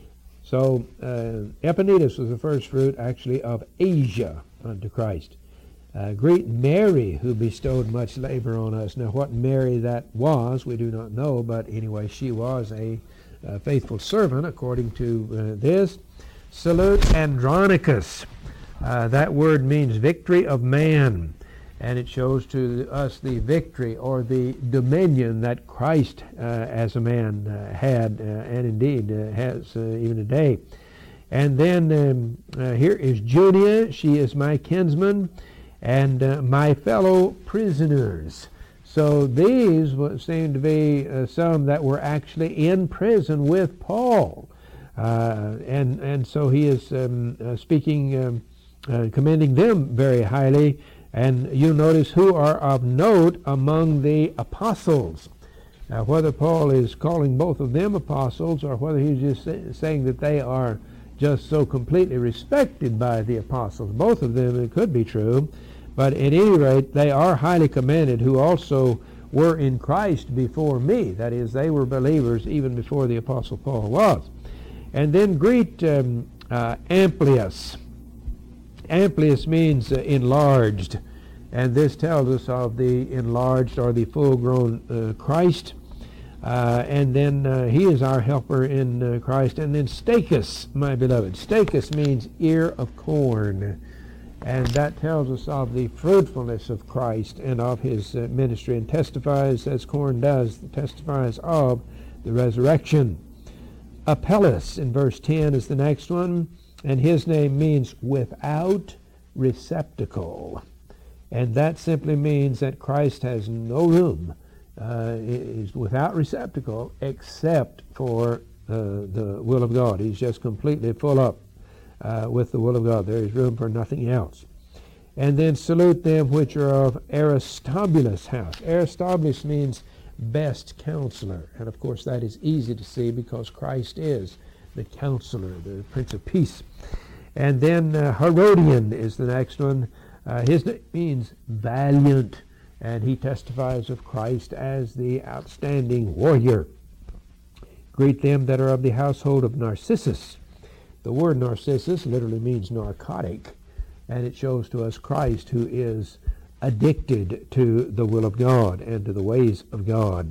So uh, Epaenetus was the first fruit actually of Asia unto Christ. Uh, greet Mary, who bestowed much labor on us. Now what Mary that was, we do not know, but anyway, she was a, a faithful servant according to uh, this. Salute Andronicus. Uh, that word means victory of man, and it shows to us the victory or the dominion that Christ uh, as a man uh, had, uh, and indeed uh, has uh, even today. And then um, uh, here is Junia. She is my kinsman and uh, my fellow prisoners. So these seem to be uh, some that were actually in prison with Paul. Uh, and, and so he is um, uh, speaking, um, uh, commending them very highly. And you notice who are of note among the apostles. Now, whether Paul is calling both of them apostles or whether he's just say, saying that they are just so completely respected by the apostles, both of them, it could be true. But at any rate, they are highly commended who also were in Christ before me. That is, they were believers even before the Apostle Paul was. And then greet um, uh, Amplius. Amplius means uh, enlarged, and this tells us of the enlarged or the full-grown uh, Christ. Uh, and then uh, he is our helper in uh, Christ. And then Stachys, my beloved. Stachys means ear of corn. And that tells us of the fruitfulness of Christ and of his uh, ministry, and testifies, as corn does, testifies of the resurrection. Apelles in verse ten is the next one, and his name means without receptacle. And that simply means that Christ has no room, uh, is without receptacle except for uh, the will of God. He's just completely full up. Uh, with the will of God. There is room for nothing else. And then salute them which are of Aristobulus' house. Aristobulus means best counselor. And of course that is easy to see because Christ is the counselor, the Prince of Peace. And then uh, Herodian is the next one. Uh, his name means valiant, and he testifies of Christ as the outstanding warrior. Greet them that are of the household of Narcissus. The word Narcissus literally means narcotic, and it shows to us Christ, who is addicted to the will of God and to the ways of God.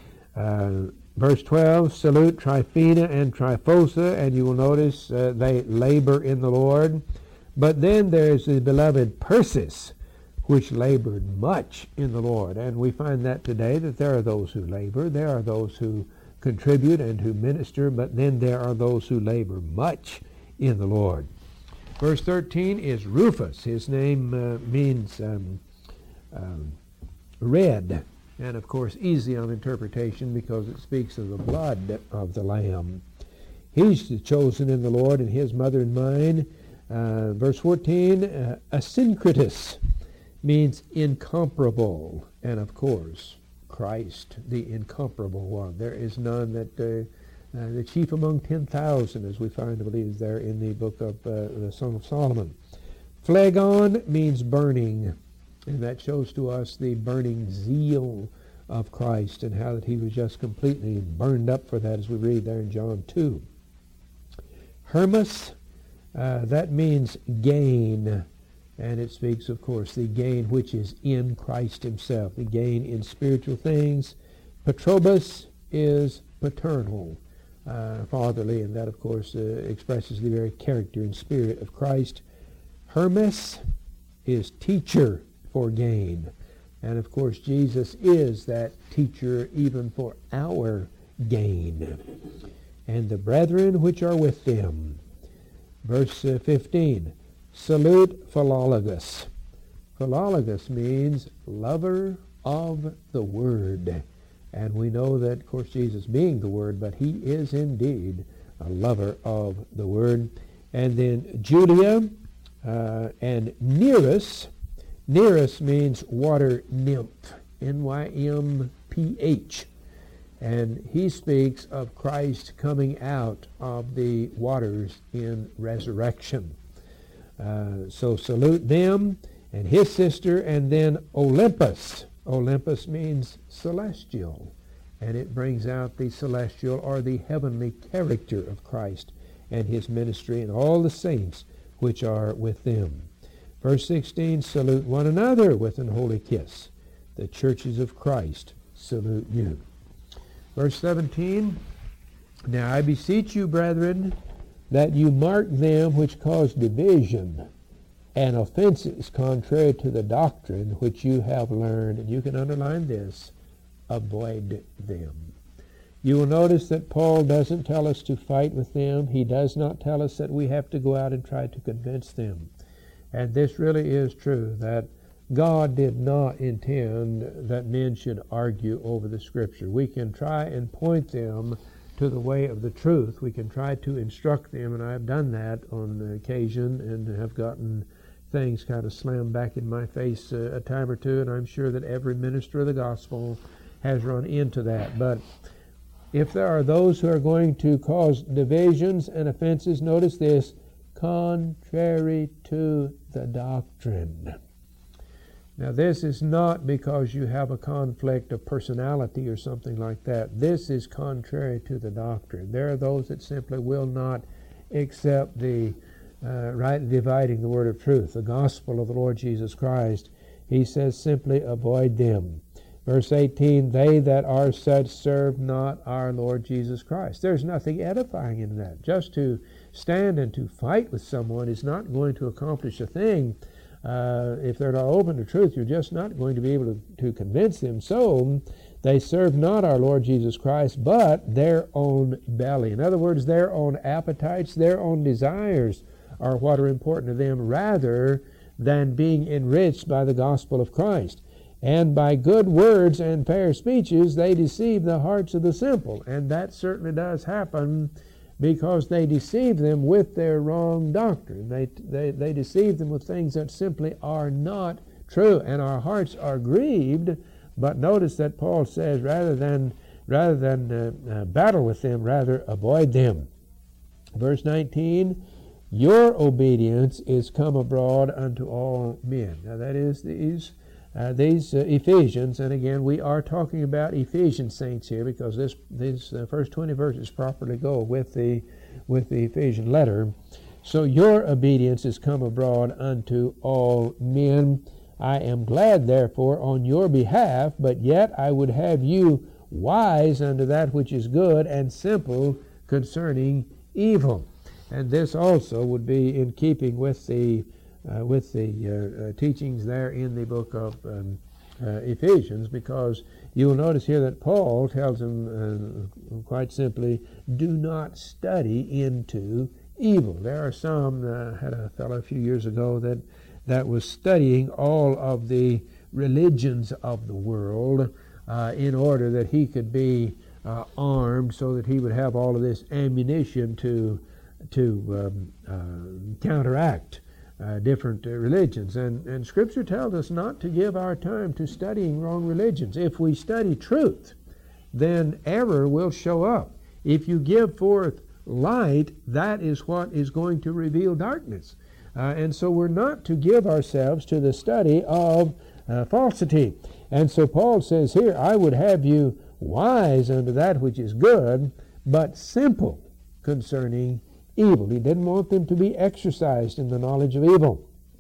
Uh, verse twelve, salute Tryphena and Tryphosa, and you will notice uh, they labor in the Lord. But then there's the beloved Persis, which labored much in the Lord. And we find that today, that there are those who labor, there are those who contribute and who minister, but then there are those who labor much in the Lord. Verse thirteen is Rufus. His name uh, means um, um, red, and of course easy of interpretation because it speaks of the blood of the Lamb. He's chosen in the Lord, and his mother and mine. Uh, verse fourteen, uh, Asyncritus means incomparable, and of course Christ, the incomparable one. There is none that, uh, uh, the chief among ten thousand, as we find, I believe, there in the book of uh, the Song of Solomon. Phlegon means burning, and that shows to us the burning zeal of Christ and how that he was just completely burned up for that, as we read there in John two. Hermas, uh, that means gain. And it speaks, of course, the gain which is in Christ himself, the gain in spiritual things. Petrobus is paternal, uh, fatherly, and that, of course, uh, expresses the very character and spirit of Christ. Hermes is teacher for gain. And, of course, Jesus is that teacher even for our gain. And the brethren which are with them. Verse uh, fifteen. Salute Philologus. Philologus means lover of the Word. And we know that, of course, Jesus being the Word, but he is indeed a lover of the Word. And then Julia uh, and Nereus. Nereus means water nymph, N Y M P H. And he speaks of Christ coming out of the waters in resurrection. Uh, so salute them and his sister, and then Olympus. Olympus means celestial, and it brings out the celestial or the heavenly character of Christ and his ministry and all the saints which are with them. Verse sixteen, salute one another with an holy kiss. The churches of Christ salute you. Verse seventeen, now I beseech you, brethren, that you mark them which cause division and offenses contrary to the doctrine which you have learned. And you can underline this, avoid them. You will notice that Paul doesn't tell us to fight with them. He does not tell us that we have to go out and try to convince them. And this really is true, that God did not intend that men should argue over the Scripture. We can try and point them to the way of the truth. We can try to instruct them, and I've done that on occasion and have gotten things kind of slammed back in my face uh, a time or two, and I'm sure that every minister of the gospel has run into that. But if there are those who are going to cause divisions and offenses, notice this, contrary to the doctrine. Now, this is not because you have a conflict of personality or something like that. This is contrary to the doctrine. There are those that simply will not accept the uh, right dividing the word of truth, the gospel of the Lord Jesus Christ. He says simply avoid them. Verse eighteen, they that are such serve not our Lord Jesus Christ. There's nothing edifying in that. Just to stand and to fight with someone is not going to accomplish a thing. Uh, if they're not open to truth, you're just not going to be able to, to convince them. So they serve not our Lord Jesus Christ, but their own belly. In other words, their own appetites, their own desires are what are important to them, rather than being enriched by the gospel of Christ. And by good words and fair speeches they deceive the hearts of the simple. And that certainly does happen, because they deceive them with their wrong doctrine. They, they, they deceive them with things that simply are not true, and our hearts are grieved. But notice that Paul says, rather than, rather than uh, uh, battle with them, rather avoid them. Verse nineteen, your obedience is come abroad unto all men. Now that is these Uh, these uh, Ephesians, and again, we are talking about Ephesian saints here, because this these uh, first twenty verses properly go with the with the Ephesian letter. So your obedience is come abroad unto all men. I am glad, therefore, on your behalf, but yet I would have you wise unto that which is good, and simple concerning evil. And this also would be in keeping with the Uh, with the uh, uh, teachings there in the book of um, uh, Ephesians, because you will notice here that Paul tells them uh, quite simply, do not study into evil. There are some, uh, had a fellow a few years ago that, that was studying all of the religions of the world uh, in order that he could be uh, armed, so that he would have all of this ammunition to, to um, uh, counteract Uh, different uh, religions. And, and Scripture tells us not to give our time to studying wrong religions. If we study truth, then error will show up. If you give forth light, that is what is going to reveal darkness. Uh, and so we're not to give ourselves to the study of uh, falsity. And so Paul says here, I would have you wise unto that which is good, but simple concerning evil. He didn't want them to be exercised in the knowledge of evil.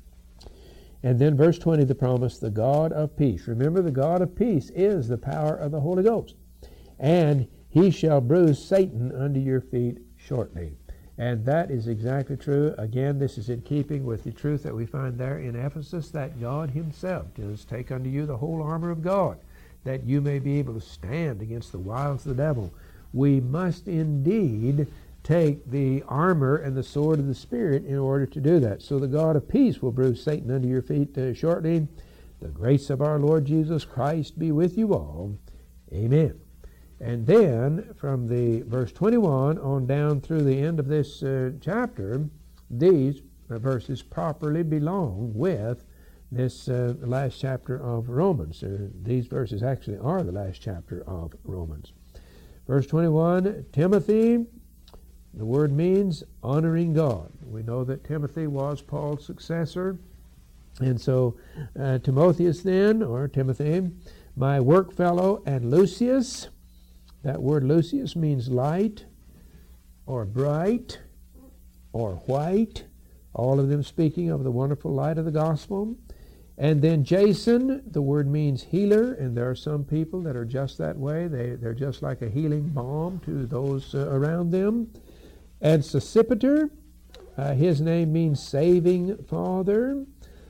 And then verse twenty, the promise, the God of peace. Remember, the God of peace is the power of the Holy Ghost. And he shall bruise Satan under your feet shortly. And that is exactly true. Again, this is in keeping with the truth that we find there in Ephesus, that God himself does take unto you the whole armor of God, that you may be able to stand against the wiles of the devil. We must indeed take the armor and the sword of the Spirit in order to do that. So the God of peace will bruise Satan under your feet uh, shortly. The grace of our Lord Jesus Christ be with you all. Amen. And then from the verse twenty-one on down through the end of this uh, chapter, these uh, verses properly belong with this uh, last chapter of Romans. Uh, these verses actually are the last chapter of Romans. Verse twenty-one, Timothy, the word means honoring God. We know that Timothy was Paul's successor. And so uh, Timotheus then, or Timothy, my work fellow, and Lucius, that word Lucius means light or bright or white, all of them speaking of the wonderful light of the gospel. And then Jason, the word means healer, and there are some people that are just that way. They, they're just like a healing balm to those uh, around them. And Sosipater, uh, his name means saving Father.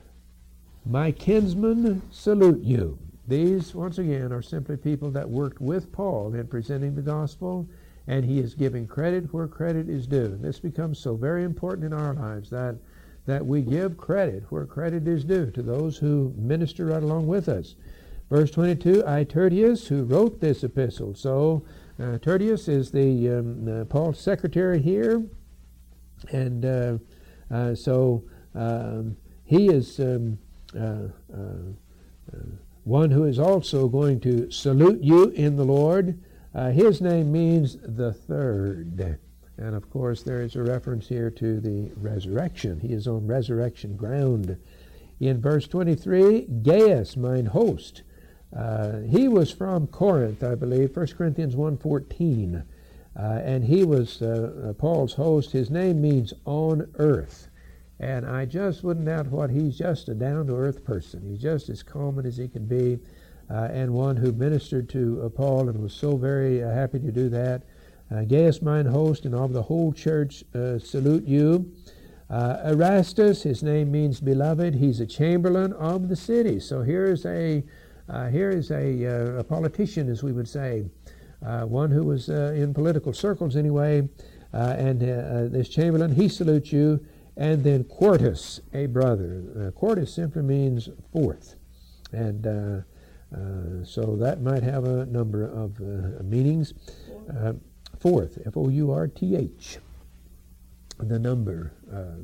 My kinsmen salute you. These, once again, are simply people that worked with Paul in presenting the gospel, and he is giving credit where credit is due. And this becomes so very important in our lives, that, that we give credit where credit is due to those who minister right along with us. Verse twenty-two, I, Tertius, who wrote this epistle. So uh, Tertius is the um, uh, Paul's secretary here, and uh, uh, so um, he is um, uh, uh, uh, one who is also going to salute you in the Lord. Uh, his name means the third. And of course there is a reference here to the resurrection. He is on resurrection ground. In verse twenty-three, Gaius, mine host. Uh, he was from Corinth, I believe, First Corinthians one fourteen. Uh, and he was uh, Paul's host. His name means on earth. And I just wouldn't doubt what, he's just a down-to-earth person. He's just as common as he can be, uh, and one who ministered to uh, Paul and was so very uh, happy to do that. Uh, Gaius, mine host, and of the whole church uh, salute you. Uh, Erastus, his name means beloved. He's a chamberlain of the city. So here is a, uh, here is a, uh, a politician, as we would say, uh, one who was uh, in political circles anyway, uh, and uh, uh, this chamberlain, he salutes you. And then Quartus, a brother. Uh, Quartus simply means fourth. And uh, uh, so that might have a number of uh, meanings. Uh, fourth, F O U R T H, the number. Uh,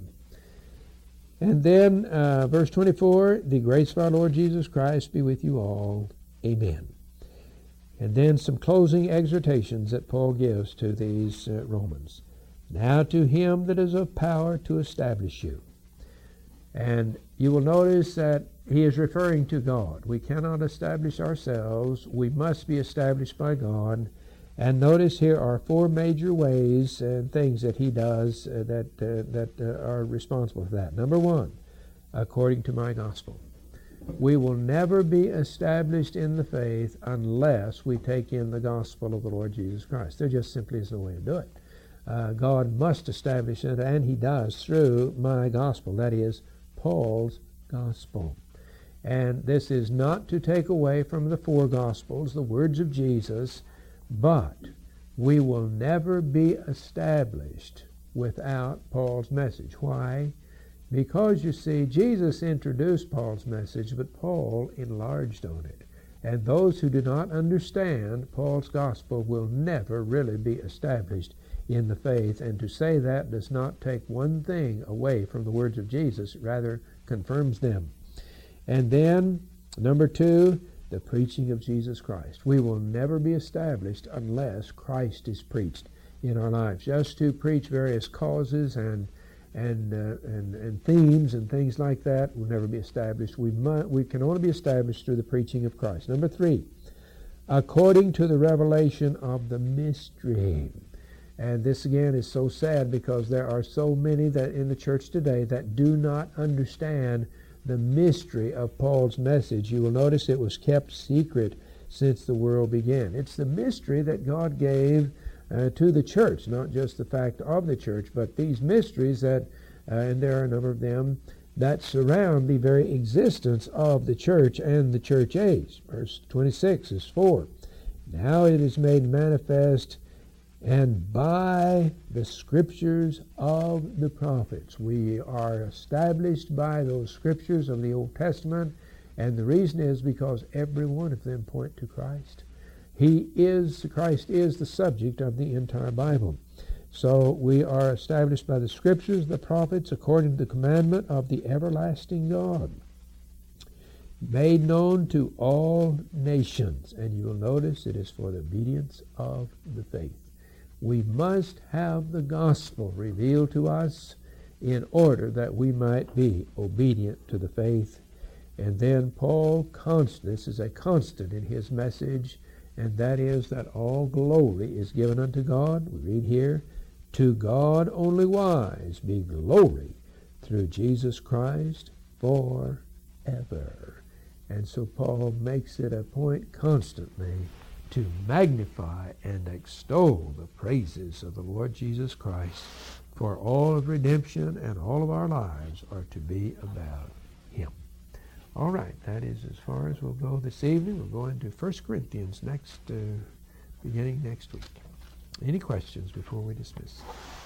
and then uh, verse twenty-four, the grace of our Lord Jesus Christ be with you all. Amen. And then some closing exhortations that Paul gives to these uh, Romans. Now to him that is of power to establish you. And you will notice that he is referring to God. We cannot establish ourselves. We must be established by God. And notice here are four major ways and things that he does uh, that, uh, that uh, are responsible for that. Number one, according to my gospel. We will never be established in the faith unless we take in the gospel of the Lord Jesus Christ. There just simply is no way to do it. Uh, God must establish it, and he does through my gospel, that is, Paul's gospel. And this is not to take away from the four gospels, the words of Jesus, but we will never be established without Paul's message. Why? Because, you see, Jesus introduced Paul's message, but Paul enlarged on it. And those who do not understand Paul's gospel will never really be established in the faith. And to say that does not take one thing away from the words of Jesus, rather confirms them. And then, number two, the preaching of Jesus Christ. We will never be established unless Christ is preached in our lives. Just to preach various causes and and uh, and, and themes and things like that will never be established. We might, we can only be established through the preaching of Christ. Number three, according to the revelation of the mystery. And this again is so sad, because there are so many that in the church today that do not understand the mystery of Paul's message. You will notice it was kept secret since the world began. It's the mystery that God gave uh, to the church, not just the fact of the church, but these mysteries that, uh, and there are a number of them, that surround the very existence of the church and the church age. Verse twenty-six is four. Now it is made manifest, and by the scriptures of the prophets. We are established by those scriptures of the Old Testament, and the reason is because every one of them point to Christ. He is, Christ is the subject of the entire Bible. So we are established by the scriptures, the prophets, according to the commandment of the everlasting God. made known to all nations. And you will notice it is for the obedience of the faith. We must have the gospel revealed to us in order that we might be obedient to the faith. And then Paul, const- this is a constant in his message, and that is that all glory is given unto God. We read here, to God only wise be glory through Jesus Christ forever. And so Paul makes it a point constantly to magnify and extol the praises of the Lord Jesus Christ, for all of redemption and all of our lives are to be about him. All right, that is as far as we'll go this evening. We'll go into First Corinthians next, uh, beginning next week. Any questions before we dismiss?